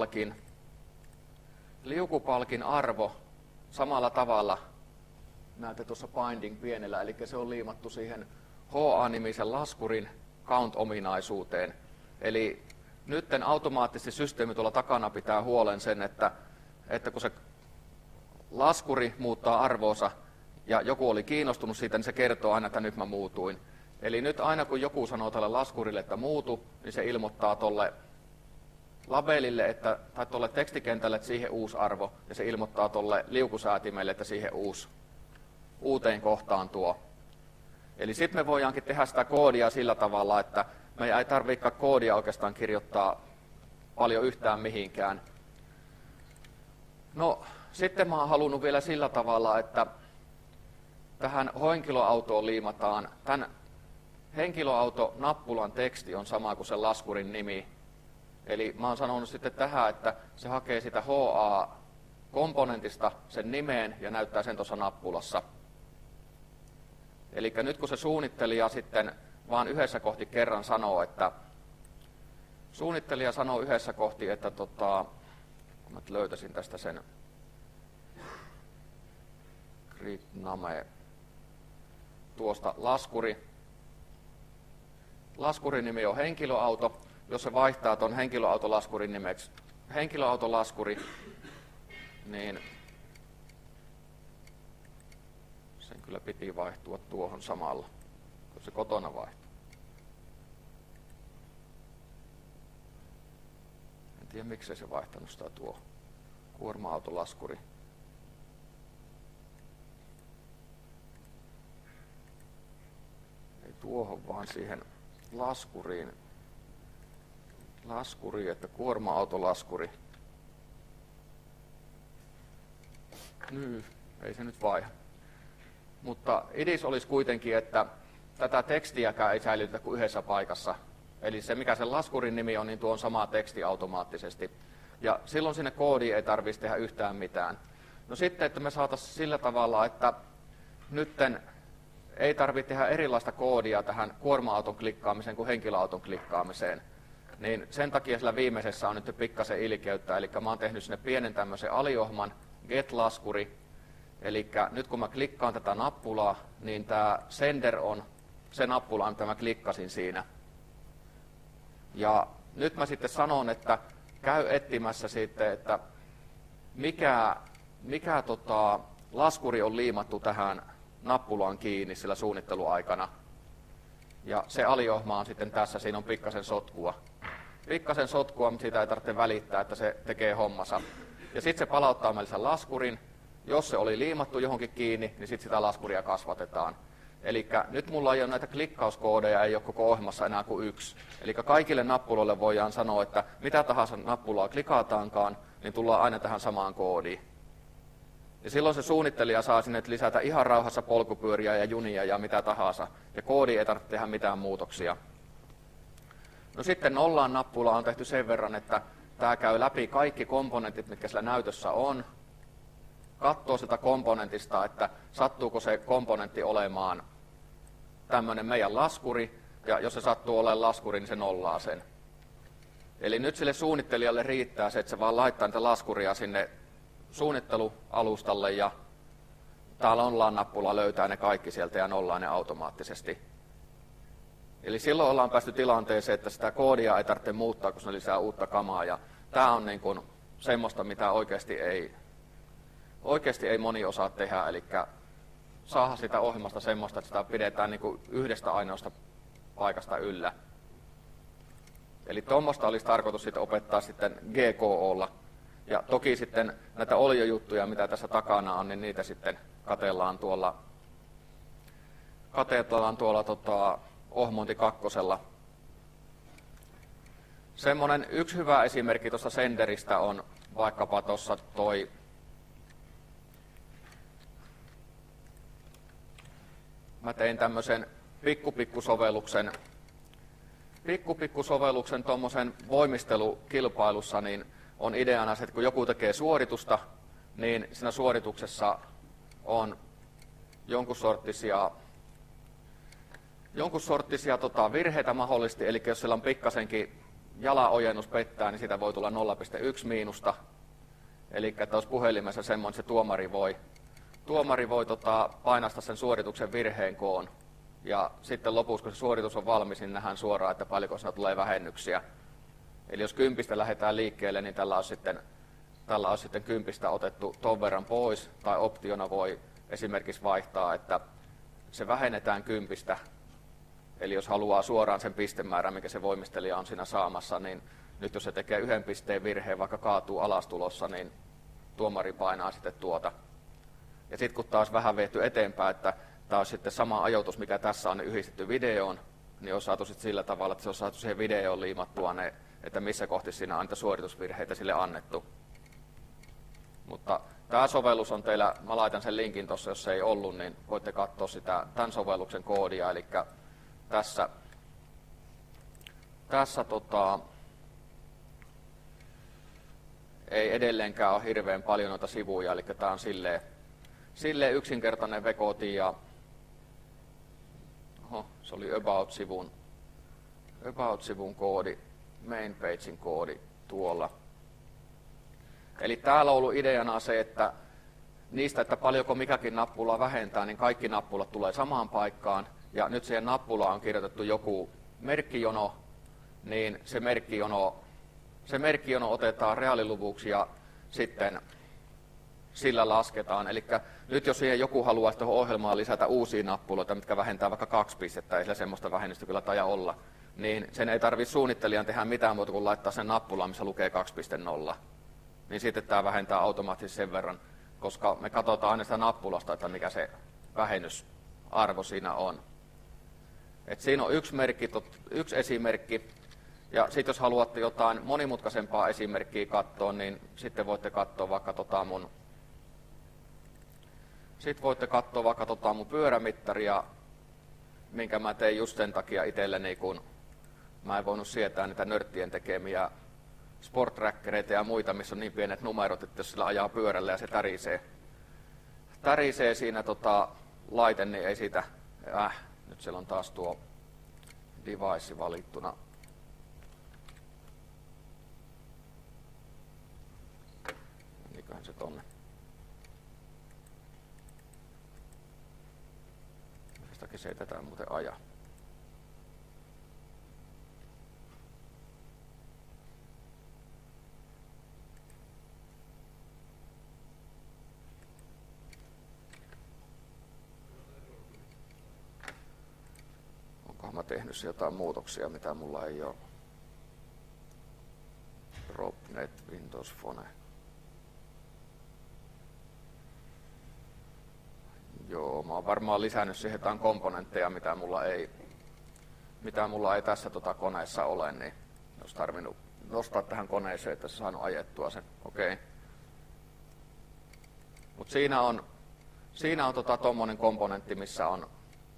liukupalkin arvo samalla tavalla, näette tuossa binding pienellä, eli se on liimattu siihen HA-nimisen laskurin count-ominaisuuteen. Eli nytten automaattisesti systeemi tuolla takana pitää huolen sen, että kun se laskuri muuttaa arvoonsa ja joku oli kiinnostunut siitä, niin se kertoo aina, että nyt mä muutuin. Eli nyt aina kun joku sanoo tälle laskurille, että muutu, niin se ilmoittaa tuolle labelille tai tuolle tekstikentälle, että siihen uusi arvo, ja se ilmoittaa tuolle liukusäätimelle, että siihen uuteen kohtaan tuo. Eli sitten me voidaankin tehdä sitä koodia sillä tavalla, että meidän ei tarvitsekaan koodia oikeastaan kirjoittaa paljon yhtään mihinkään. No, sitten mä oon halunnut vielä sillä tavalla, että tähän henkilöautoon liimataan, tämän henkilöautonappulan teksti on sama kuin sen laskurin nimi. Eli mä oon sanonut sitten tähän, että se hakee sitä HA-komponentista sen nimeen ja näyttää sen tuossa nappulassa. Eli nyt kun se suunnittelija sitten vaan yhdessä kohti kerran sanoo, että suunnittelija sanoo yhdessä kohti, että kun mä löytäisin tästä sen grid-name tuosta laskurin nimi on henkilöauto, jos se vaihtaa tuon henkilöautolaskurin nimeksi henkilöautolaskuri, niin sen kyllä piti vaihtua tuohon samalla, kun se kotona vaihtuu. En tiedä miksei se vaihtanut sitä tuo kuorma-autolaskuri. Ei tuohon, vaan siihen laskuriin, kuorma-autolaskuri. Ei se nyt vaiha. Mutta idis olisi kuitenkin, että tätä tekstiäkään ei säilytetä kuin yhdessä paikassa. Eli se, mikä sen laskurin nimi on, niin tuo on sama teksti automaattisesti. Ja silloin sinne koodiin ei tarvitsisi tehdä yhtään mitään. No sitten, että me saataisiin sillä tavalla, että nytten ei tarvitse tehdä erilaista koodia tähän kuorma-auton klikkaamiseen kuin henkilöauton klikkaamiseen. Niin sen takia sillä viimeisessä on nyt pikkasen ilkeyttä, eli mä oon tehnyt sinne pienen tämmöisen aliohman get-laskuri. Eli nyt kun mä klikkaan tätä nappulaa, niin tämä sender on se nappula, mitä mä klikkasin siinä. Ja nyt mä sitten sanon, että käy etsimässä sitten, että mikä laskuri on liimattu tähän nappulaan kiinni sillä suunnitteluaikana. Ja se aliohma on sitten tässä, siinä on pikkasen sotkua. Mutta siitä ei tarvitse välittää, että se tekee hommansa. Ja sitten se palauttaa meille sen laskurin. Jos se oli liimattu johonkin kiinni, niin sitten sitä laskuria kasvatetaan. Eli nyt mulla ei ole näitä klikkauskoodeja, ei ole koko ohjelmassa enää kuin yksi. Eli kaikille nappuloille voidaan sanoa, että mitä tahansa nappulaa klikataankaan, niin tullaan aina tähän samaan koodiin. Ja silloin se suunnittelija saa sinne lisätä ihan rauhassa polkupyöriä ja junia ja mitä tahansa. Ja koodi ei tarvitse tehdä mitään muutoksia. No sitten nollaan nappula on tehty sen verran, että tämä käy läpi kaikki komponentit, mitkä sillä näytössä on. Katsoo sitä komponentista, että sattuuko se komponentti olemaan tämmöinen meidän laskuri, ja jos se sattuu olemaan laskuri, niin se nollaa sen. Eli nyt sille suunnittelijalle riittää se, että se vaan laittaa niitä laskuria sinne suunnittelualustalle ja täällä online-nappula löytää ne kaikki sieltä ja nollaa ne automaattisesti. Eli silloin ollaan päästy tilanteeseen, että sitä koodia ei tarvitse muuttaa, kun se lisää uutta kamaa. Ja tämä on niin kuin semmoista, mitä oikeasti ei moni osaa tehdä. Eli saada sitä ohjelmasta semmoista, että sitä pidetään niin kuin yhdestä ainoasta paikasta yllä. Eli tuommoista olisi tarkoitus sitten opettaa sitten GKOlla. Ja toki sitten näitä oljojuttuja, mitä tässä takana on, niin niitä sitten katellaan tuolla Ohmonti 2. Semmoinen yksi hyvä esimerkki tuosta senderistä on vaikkapa tuossa toi mä tein tämmöisen pikkupikkusovelluksen tuommoisen voimistelukilpailussa, niin on ideana se, että kun joku tekee suoritusta, niin siinä suorituksessa on jonkun sorttisia virheitä mahdollisesti, eli jos siellä on pikkasenkin jalaojennus pettää, niin siitä voi tulla 0,1 miinusta. Eli että olisi puhelimessa semmoinen, että se tuomari voi painasta sen suorituksen virheen koon. Ja sitten lopussa, kun se suoritus on valmis, niin nähdään suoraan, että paljonko siinä tulee vähennyksiä. Eli jos 10 lähdetään liikkeelle, niin tällä on sitten 10 otettu ton verran pois, tai optiona voi esimerkiksi vaihtaa, että se vähennetään 10. Eli jos haluaa suoraan sen pistemäärän, mikä se voimistelija on siinä saamassa, niin nyt jos se tekee 1 pisteen virheen, vaikka kaatuu alastulossa, niin tuomari painaa sitten tuota. Ja sitten kun taas vähän viety eteenpäin, että tämä on sitten sama ajoitus, mikä tässä on yhdistetty videoon, niin on saatu sitten sillä tavalla, että se on saatu siihen videoon liimattua ne, että missä kohti siinä on niitä suoritusvirheitä sille annettu. Mutta tämä sovellus on teillä, mä laitan sen linkin tuossa, jos se ei ollut, niin voitte katsoa sitä, tämän sovelluksen koodia. Eli tässä ei edelleenkään ole hirveän paljon noita sivuja, eli tämä on silleen yksinkertainen vekoti ja se oli About-sivun koodi, main pagein koodi tuolla. Eli täällä on ollut ideana se, että niistä, että paljonko mikäkin nappula vähentää, niin kaikki nappulat tulee samaan paikkaan. Ja nyt siihen nappulaan on kirjoitettu joku merkkijono, niin se merkkijono otetaan reaaliluvuksi ja sitten sillä lasketaan. Eli nyt jos siihen joku haluaisi tuohon ohjelmaan lisätä uusia nappuloita, mitkä vähentää vaikka 2 pistettä, ei sillä semmoista vähennystä kyllä taida olla, niin sen ei tarvitse suunnittelijan tehdä mitään muuta kuin laittaa sen nappulaan, missä lukee 2.0. Niin sitten tämä vähentää automaattisesti sen verran, koska me katsotaan aina sitä nappulasta, että mikä se vähennysarvo siinä on. Et siinä on yksi esimerkki, ja sitten jos haluatte jotain monimutkaisempaa esimerkkiä katsoa, niin sitten voitte katsoa vaikka mun pyörämittaria, minkä mä tein just sen takia itselleni, kun mä en voinut sietää niitä nörttien tekemiä sporttrackereita ja muita, missä on niin pienet numerot, että jos sillä ajaa pyörällä ja se tärisee siinä laite, niin ei siitä, nyt siellä on taas tuo device valittuna. Mikähän se tonne? Mistäkin se ei tätä muuten aja. Mä tehnyt jotain muutoksia, mitä mulla ei ole. Dropnet, Windows Phone. Joo, mä oon varmaan lisännyt siihen jotain komponentteja, mitä mulla ei tässä koneessa ole, niin olisi tarvinnut nostaa tähän koneeseen, että se saanut ajettua sen. Okei. Mut siinä on tommonen komponentti, missä on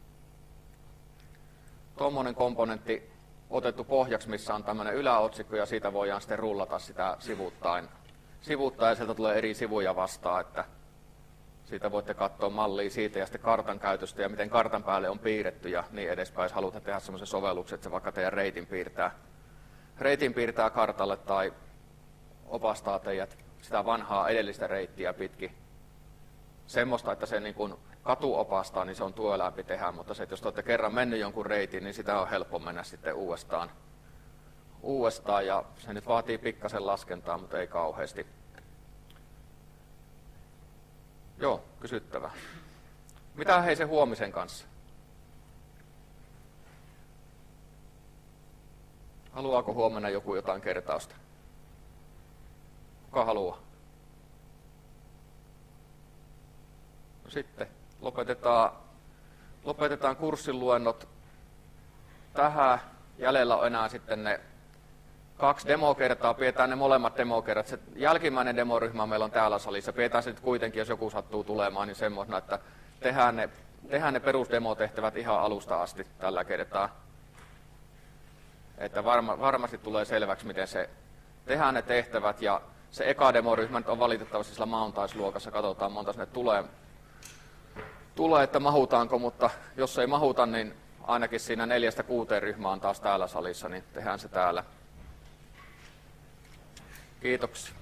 tuommoinen komponentti otettu pohjaksi, missä on tämmöinen yläotsikko ja siitä voidaan sitten rullata sitä sivuuttain ja sieltä tulee eri sivuja vastaan, että siitä voitte katsoa mallia siitä ja sitten kartan käytöstä ja miten kartan päälle on piirretty ja niin edespäin, jos haluatte tehdä semmoisen sovelluksen, että se vaikka teidän reitin piirtää kartalle tai opastaa teidät sitä vanhaa edellistä reittiä pitkin. Semmoista, että se niin kuin katuopastaa, niin se on työlämpi tehdä, mutta se, että jos olette kerran mennyt jonkun reitin, niin sitä on helppo mennä sitten uudestaan ja se nyt vaatii pikkasen laskentaa, mutta ei kauheasti. Joo, kysyttävää. Mitä hei se huomisen kanssa? Haluaako huomenna joku jotain kertausta? Kuka haluaa? No sitten lopetetaan kurssin luennot tähän. Jäljellä on enää sitten ne 2 demokertaa. Pidetään ne molemmat demokerrat. Se jälkimmäinen demoryhmä meillä on täällä salissa. Pidetään se nyt kuitenkin, jos joku sattuu tulemaan, niin semmoisena, että tehdään ne perusdemotehtävät ihan alusta asti tällä kertaa. Että varmasti tulee selväksi, miten se tehdään ne tehtävät. Ja se eka demoryhmä nyt on valitettavasti sillä Mountains-luokassa. Katsotaan, monta sinne tulee, että mahutaanko, mutta jos ei mahuta, niin ainakin siinä 4-6 ryhmää on taas täällä salissa, niin tehdään se täällä. Kiitoksia.